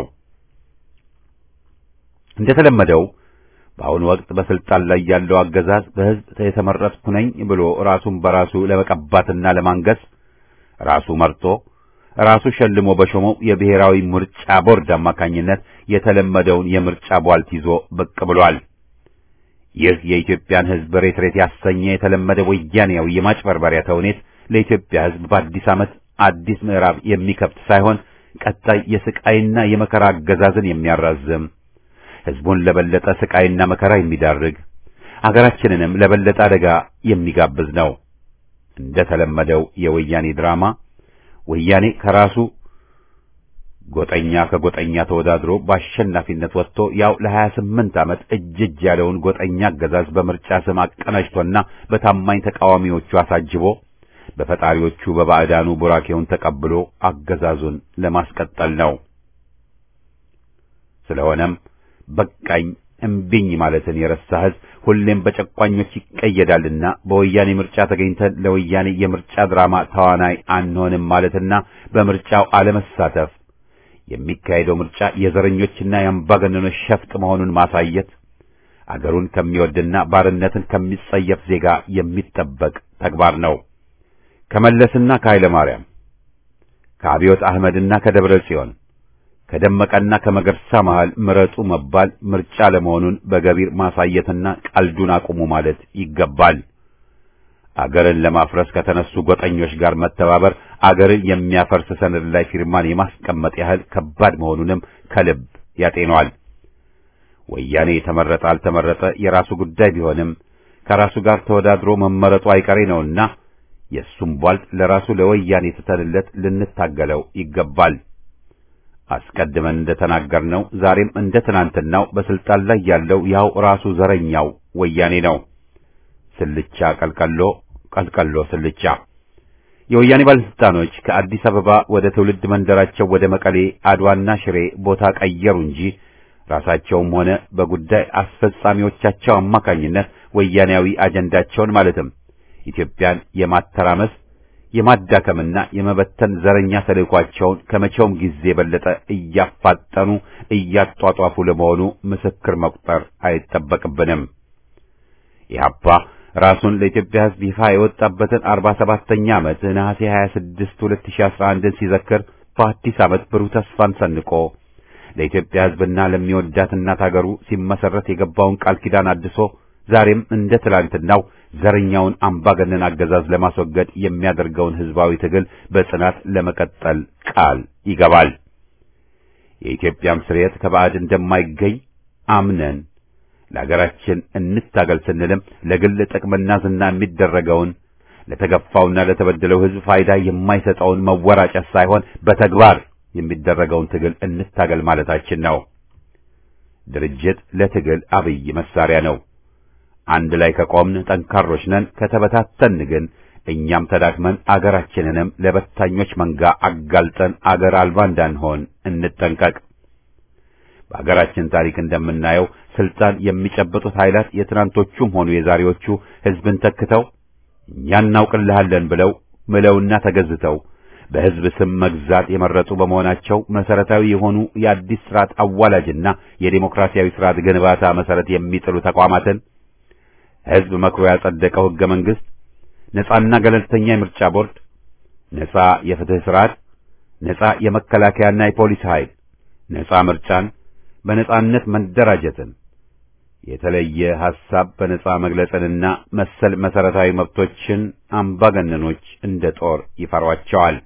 እንደተለመደው በአሁኑ ወቅት በስልጣን ላይ ያለው አገዛዝ በሕዝብ የተመረጥኩ ነኝ ብሎ ራሱን በራሱ ለመቀባትና ለማንገስ ራሱ መርጦ ራሱ ሸልሞ በሾመው የብሔራዊ ምርጫ ቦርድ አማካኝነት የተለመደውን የምርጫ ቧልት ይዞ ብቅ ብሏል። ይህ የኢትዮጵያን ሕዝብ ሬት ያሰኘ የተለመደ ወያኔያዊ የማጭበርበሪያ ተውኔት ለኢትዮጵያ ሕዝብ በአዲስ ዓመት አዲስ ምዕራፍ የሚከፍት ሳይሆን ቀጣይ የስቃይና የመከራ አገዛዝን የሚያራዝም ሕዝቡን ለበለጠ ስቃይና መከራ የሚዳርግ አገራችንንም ለበለጠ አደጋ የሚጋብዝ ነው። እንደተለመደው የወያኔ ድራማ ወያኔ ከራሱ ጎጠኛ ከጎጠኛ ተወዳድሮ በአሸናፊነት ወጥቶ ያው ለ28 ዓመት እጅ ያለውን ጎጠኛ አገዛዝ በምርጫ ስም አቀናጅቶና በታማኝ ተቃዋሚዎቹ አሳጅቦ በፈጣሪዎቹ በባዕዳኑ ቡራኬውን ተቀብሎ አገዛዙን ለማስቀጠል ነው። ስለሆነም በቃኝ እምቢኝ ማለትን የረሳ ሕዝብ ሁሌም በጨቋኞች ይቀየዳልና በወያኔ ምርጫ ተገኝተን ለወያኔ የምርጫ ድራማ ተዋናይ አንሆንም ማለትና በምርጫው አለመሳተፍ የሚካሄደው ምርጫ የዘረኞችና የአምባገነኖች ሸፍጥ መሆኑን ማሳየት አገሩን ከሚወድና ባርነትን ከሚጸየፍ ዜጋ የሚጠበቅ ተግባር ነው። ከመለስና ከኃይለ ማርያም ከአብዮት አህመድና ከደብረ ጽዮን ከደመቀና ከመገርሳ መሃል ምረጡ መባል ምርጫ ለመሆኑን በገቢር ማሳየትና ቀልዱን አቁሙ ማለት ይገባል። አገርን ለማፍረስ ከተነሱ ጎጠኞች ጋር መተባበር አገርን የሚያፈርስ ሰነድ ላይ ፊርማን የማስቀመጥ ያህል ከባድ መሆኑንም ከልብ ያጤነዋል። ወያኔ ተመረጠ አልተመረጠ የራሱ ጉዳይ ቢሆንም ከራሱ ጋር ተወዳድሮ መመረጡ አይቀሬ ነውና የሱም ቧልት ለራሱ ለወያኔ ተተልለት ልንታገለው ይገባል። አስቀድመን እንደተናገርነው ዛሬም እንደ ትናንትናው በስልጣን ላይ ያለው ያው ራሱ ዘረኛው ወያኔ ነው። ስልቻ ቀልቀሎ ቀልቀሎ ስልቻ። የወያኔ ባለስልጣኖች ከአዲስ አበባ ወደ ትውልድ መንደራቸው ወደ መቀሌ፣ አድዋና ሽሬ ቦታ ቀየሩ እንጂ ራሳቸውም ሆነ በጉዳይ አስፈጻሚዎቻቸው አማካኝነት ወያኔያዊ አጀንዳቸውን ማለትም ኢትዮጵያን የማተራመስ የማዳከምና የመበተን ዘረኛ ተልዕኳቸውን ከመቼውም ጊዜ የበለጠ እያፋጠኑ እያጧጧፉ ለመሆኑ ምስክር መቁጠር አይጠበቅብንም። ኢህአፓ ራሱን ለኢትዮጵያ ሕዝብ ይፋ የወጣበትን 47ኛ ዓመት ነሐሴ 26 2011 ሲዘክር በአዲስ ዓመት ብሩህ ተስፋን ሰንቆ ለኢትዮጵያ ሕዝብና ለሚወዳት እናት አገሩ ሲመሰረት የገባውን ቃል ኪዳን አድሶ ዛሬም እንደ ትላንትናው ዘረኛውን አምባገነን አገዛዝ ለማስወገድ የሚያደርገውን ህዝባዊ ትግል በጽናት ለመቀጠል ቃል ይገባል። የኢትዮጵያም ስርየት ከባዕድ እንደማይገኝ አምነን ለሀገራችን እንታገል ስንልም ለግል ጥቅምና ዝና የሚደረገውን ለተገፋውና ለተበደለው ህዝብ ፋይዳ የማይሰጠውን መወራጨት ሳይሆን በተግባር የሚደረገውን ትግል እንታገል ማለታችን ነው። ድርጅት ለትግል አብይ መሳሪያ ነው። አንድ ላይ ከቆምን ጠንካሮች ነን። ከተበታተን ግን እኛም ተዳክመን አገራችንንም ለበታኞች መንጋ አጋልጠን አገር አልባ እንዳንሆን እንጠንቀቅ። በአገራችን ታሪክ እንደምናየው ስልጣን የሚጨብጡት ኃይላት የትናንቶቹም ሆኑ የዛሬዎቹ ህዝብን ተክተው እኛ እናውቅልሃለን ብለው ምለውና ተገዝተው በህዝብ ስም መግዛት የመረጡ በመሆናቸው መሰረታዊ የሆኑ የአዲስ ስርዓት አዋላጅና የዲሞክራሲያዊ ስርዓት ግንባታ መሰረት የሚጥሉ ተቋማትን ህዝብ መክሮ ያጸደቀው ህገ መንግስት፣ ነጻና ገለልተኛ የምርጫ ቦርድ፣ ነጻ የፍትህ ስርዓት፣ ነጻ የመከላከያና የፖሊስ ኃይል፣ ነጻ ምርጫን፣ በነጻነት መደራጀትን፣ የተለየ ሐሳብ በነጻ መግለጽንና መሰል መሰረታዊ መብቶችን አምባገነኖች እንደ ጦር ይፈሯቸዋል።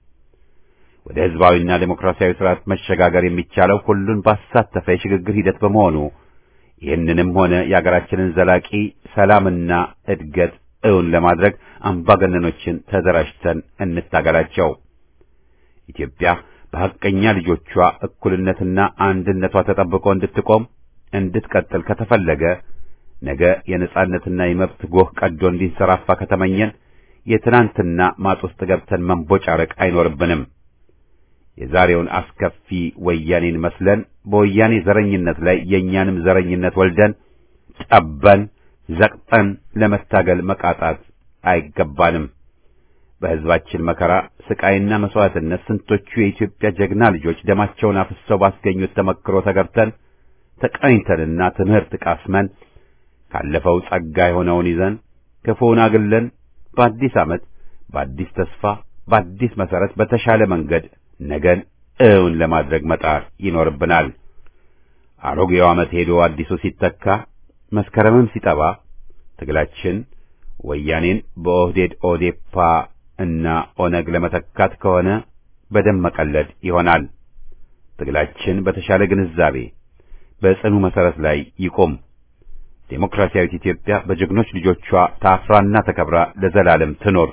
ወደ ህዝባዊና ዴሞክራሲያዊ ስርዓት መሸጋገር የሚቻለው ሁሉን ባሳተፈ የሽግግር ሂደት በመሆኑ ይህንንም ሆነ የአገራችንን ዘላቂ ሰላምና እድገት እውን ለማድረግ አምባገነኖችን ተደራጅተን እንታገላቸው። ኢትዮጵያ በሐቀኛ ልጆቿ እኩልነትና አንድነቷ ተጠብቆ እንድትቆም እንድትቀጥል ከተፈለገ ነገ የነጻነትና የመብት ጎህ ቀዶ እንዲንሰራፋ ከተመኘን የትናንትና ማጥ ውስጥ ገብተን መንቦጫረቅ አይኖርብንም። የዛሬውን አስከፊ ወያኔን መስለን በወያኔ ዘረኝነት ላይ የኛንም ዘረኝነት ወልደን ጠበን ዘቅጠን ለመታገል መቃጣት አይገባንም። በህዝባችን መከራ ስቃይና መስዋዕትነት ስንቶቹ የኢትዮጵያ ጀግና ልጆች ደማቸውን አፍሰው ባስገኙት ተመክሮ ተገብተን ተቃኝተንና ትምህርት ቃስመን ካለፈው ጸጋ የሆነውን ይዘን ክፉውን አግለን በአዲስ ዓመት በአዲስ ተስፋ በአዲስ መሰረት በተሻለ መንገድ ነገን እውን ለማድረግ መጣር ይኖርብናል። አሮጌው ዓመት ሄዶ አዲሱ ሲተካ መስከረምም ሲጠባ ትግላችን ወያኔን በኦህዴድ ኦዴፓ እና ኦነግ ለመተካት ከሆነ በደም መቀለድ ይሆናል። ትግላችን በተሻለ ግንዛቤ በጽኑ መሰረት ላይ ይቆም። ዴሞክራሲያዊት ኢትዮጵያ በጀግኖች ልጆቿ ታፍራና ተከብራ ለዘላለም ትኖር።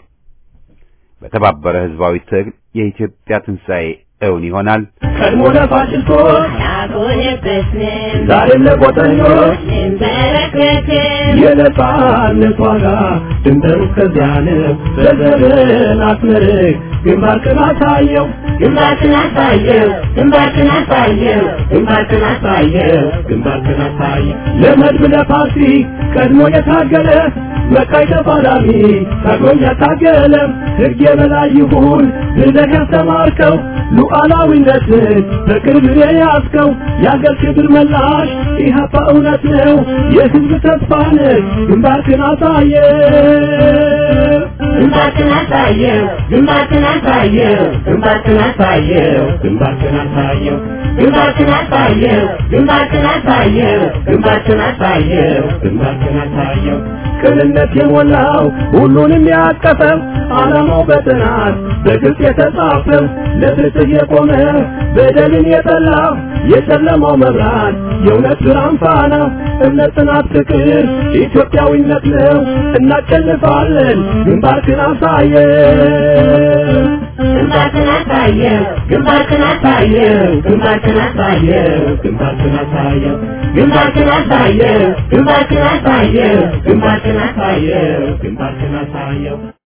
በተባበረ ህዝባዊ ትግል የኢትዮጵያ ትንሣኤ እውን ይሆናል። ቀድሞ ለፋሽስቶች ያጎነበስን ዛሬም ለቆጠኞች እንበረከክን የነጻነት ዋጋ ድንበሩ እስከዚያ ነው። በዘርን አስመርቅ ግንባርክን አሳየው ግንባርክን አሳየው ግንባርክን አሳየው ግንባርክን አሳየው ግንባርክን አሳየው ለመድብ ለፓርቲ ቀድሞ የታገለ መቃይ ተፋላሚ ታግሎኝ ያታገለ ሕግ የበላይ ይሁን ብለህ ያስተማርከው ሉዓላዊነትን በቅርብ የያዝከው የአገር ክብር መላሽ ኢህአፓ እውነት ነው የህዝብ ተስፋ ነህ ግንባርክን አሳየው ግንባርክን አሳየው ግንባርክን አሳየው ግንባርክን አሳየው ግንባርክን አሳየው ግንባርክን አሳየው ግንባርክን አሳየው ግንባርክን አሳየው ግንባርክን አሳየው ቅንነት የሞላው ሁሉንም ያቀፈው ዓላማው በጥናት በግልጽ የተጻፈው ለፍትህ የቆመ በደልን የጠላ የጨለማው መብራት የእውነት ብርሃን ፋና እምነት፣ ጽናት፣ ፍቅር ኢትዮጵያዊነት ነው። እናሸንፋለን። ግንባርክን አሳየው ግንባርክን አሳየው ግንባርክን አሳየው ግንባርክን አሳየው ግንባርክን አሳየው ግንባርክን አሳየው ግንባርክን አሳየው ግንባርክን አሳየው ግንባርክን አሳየው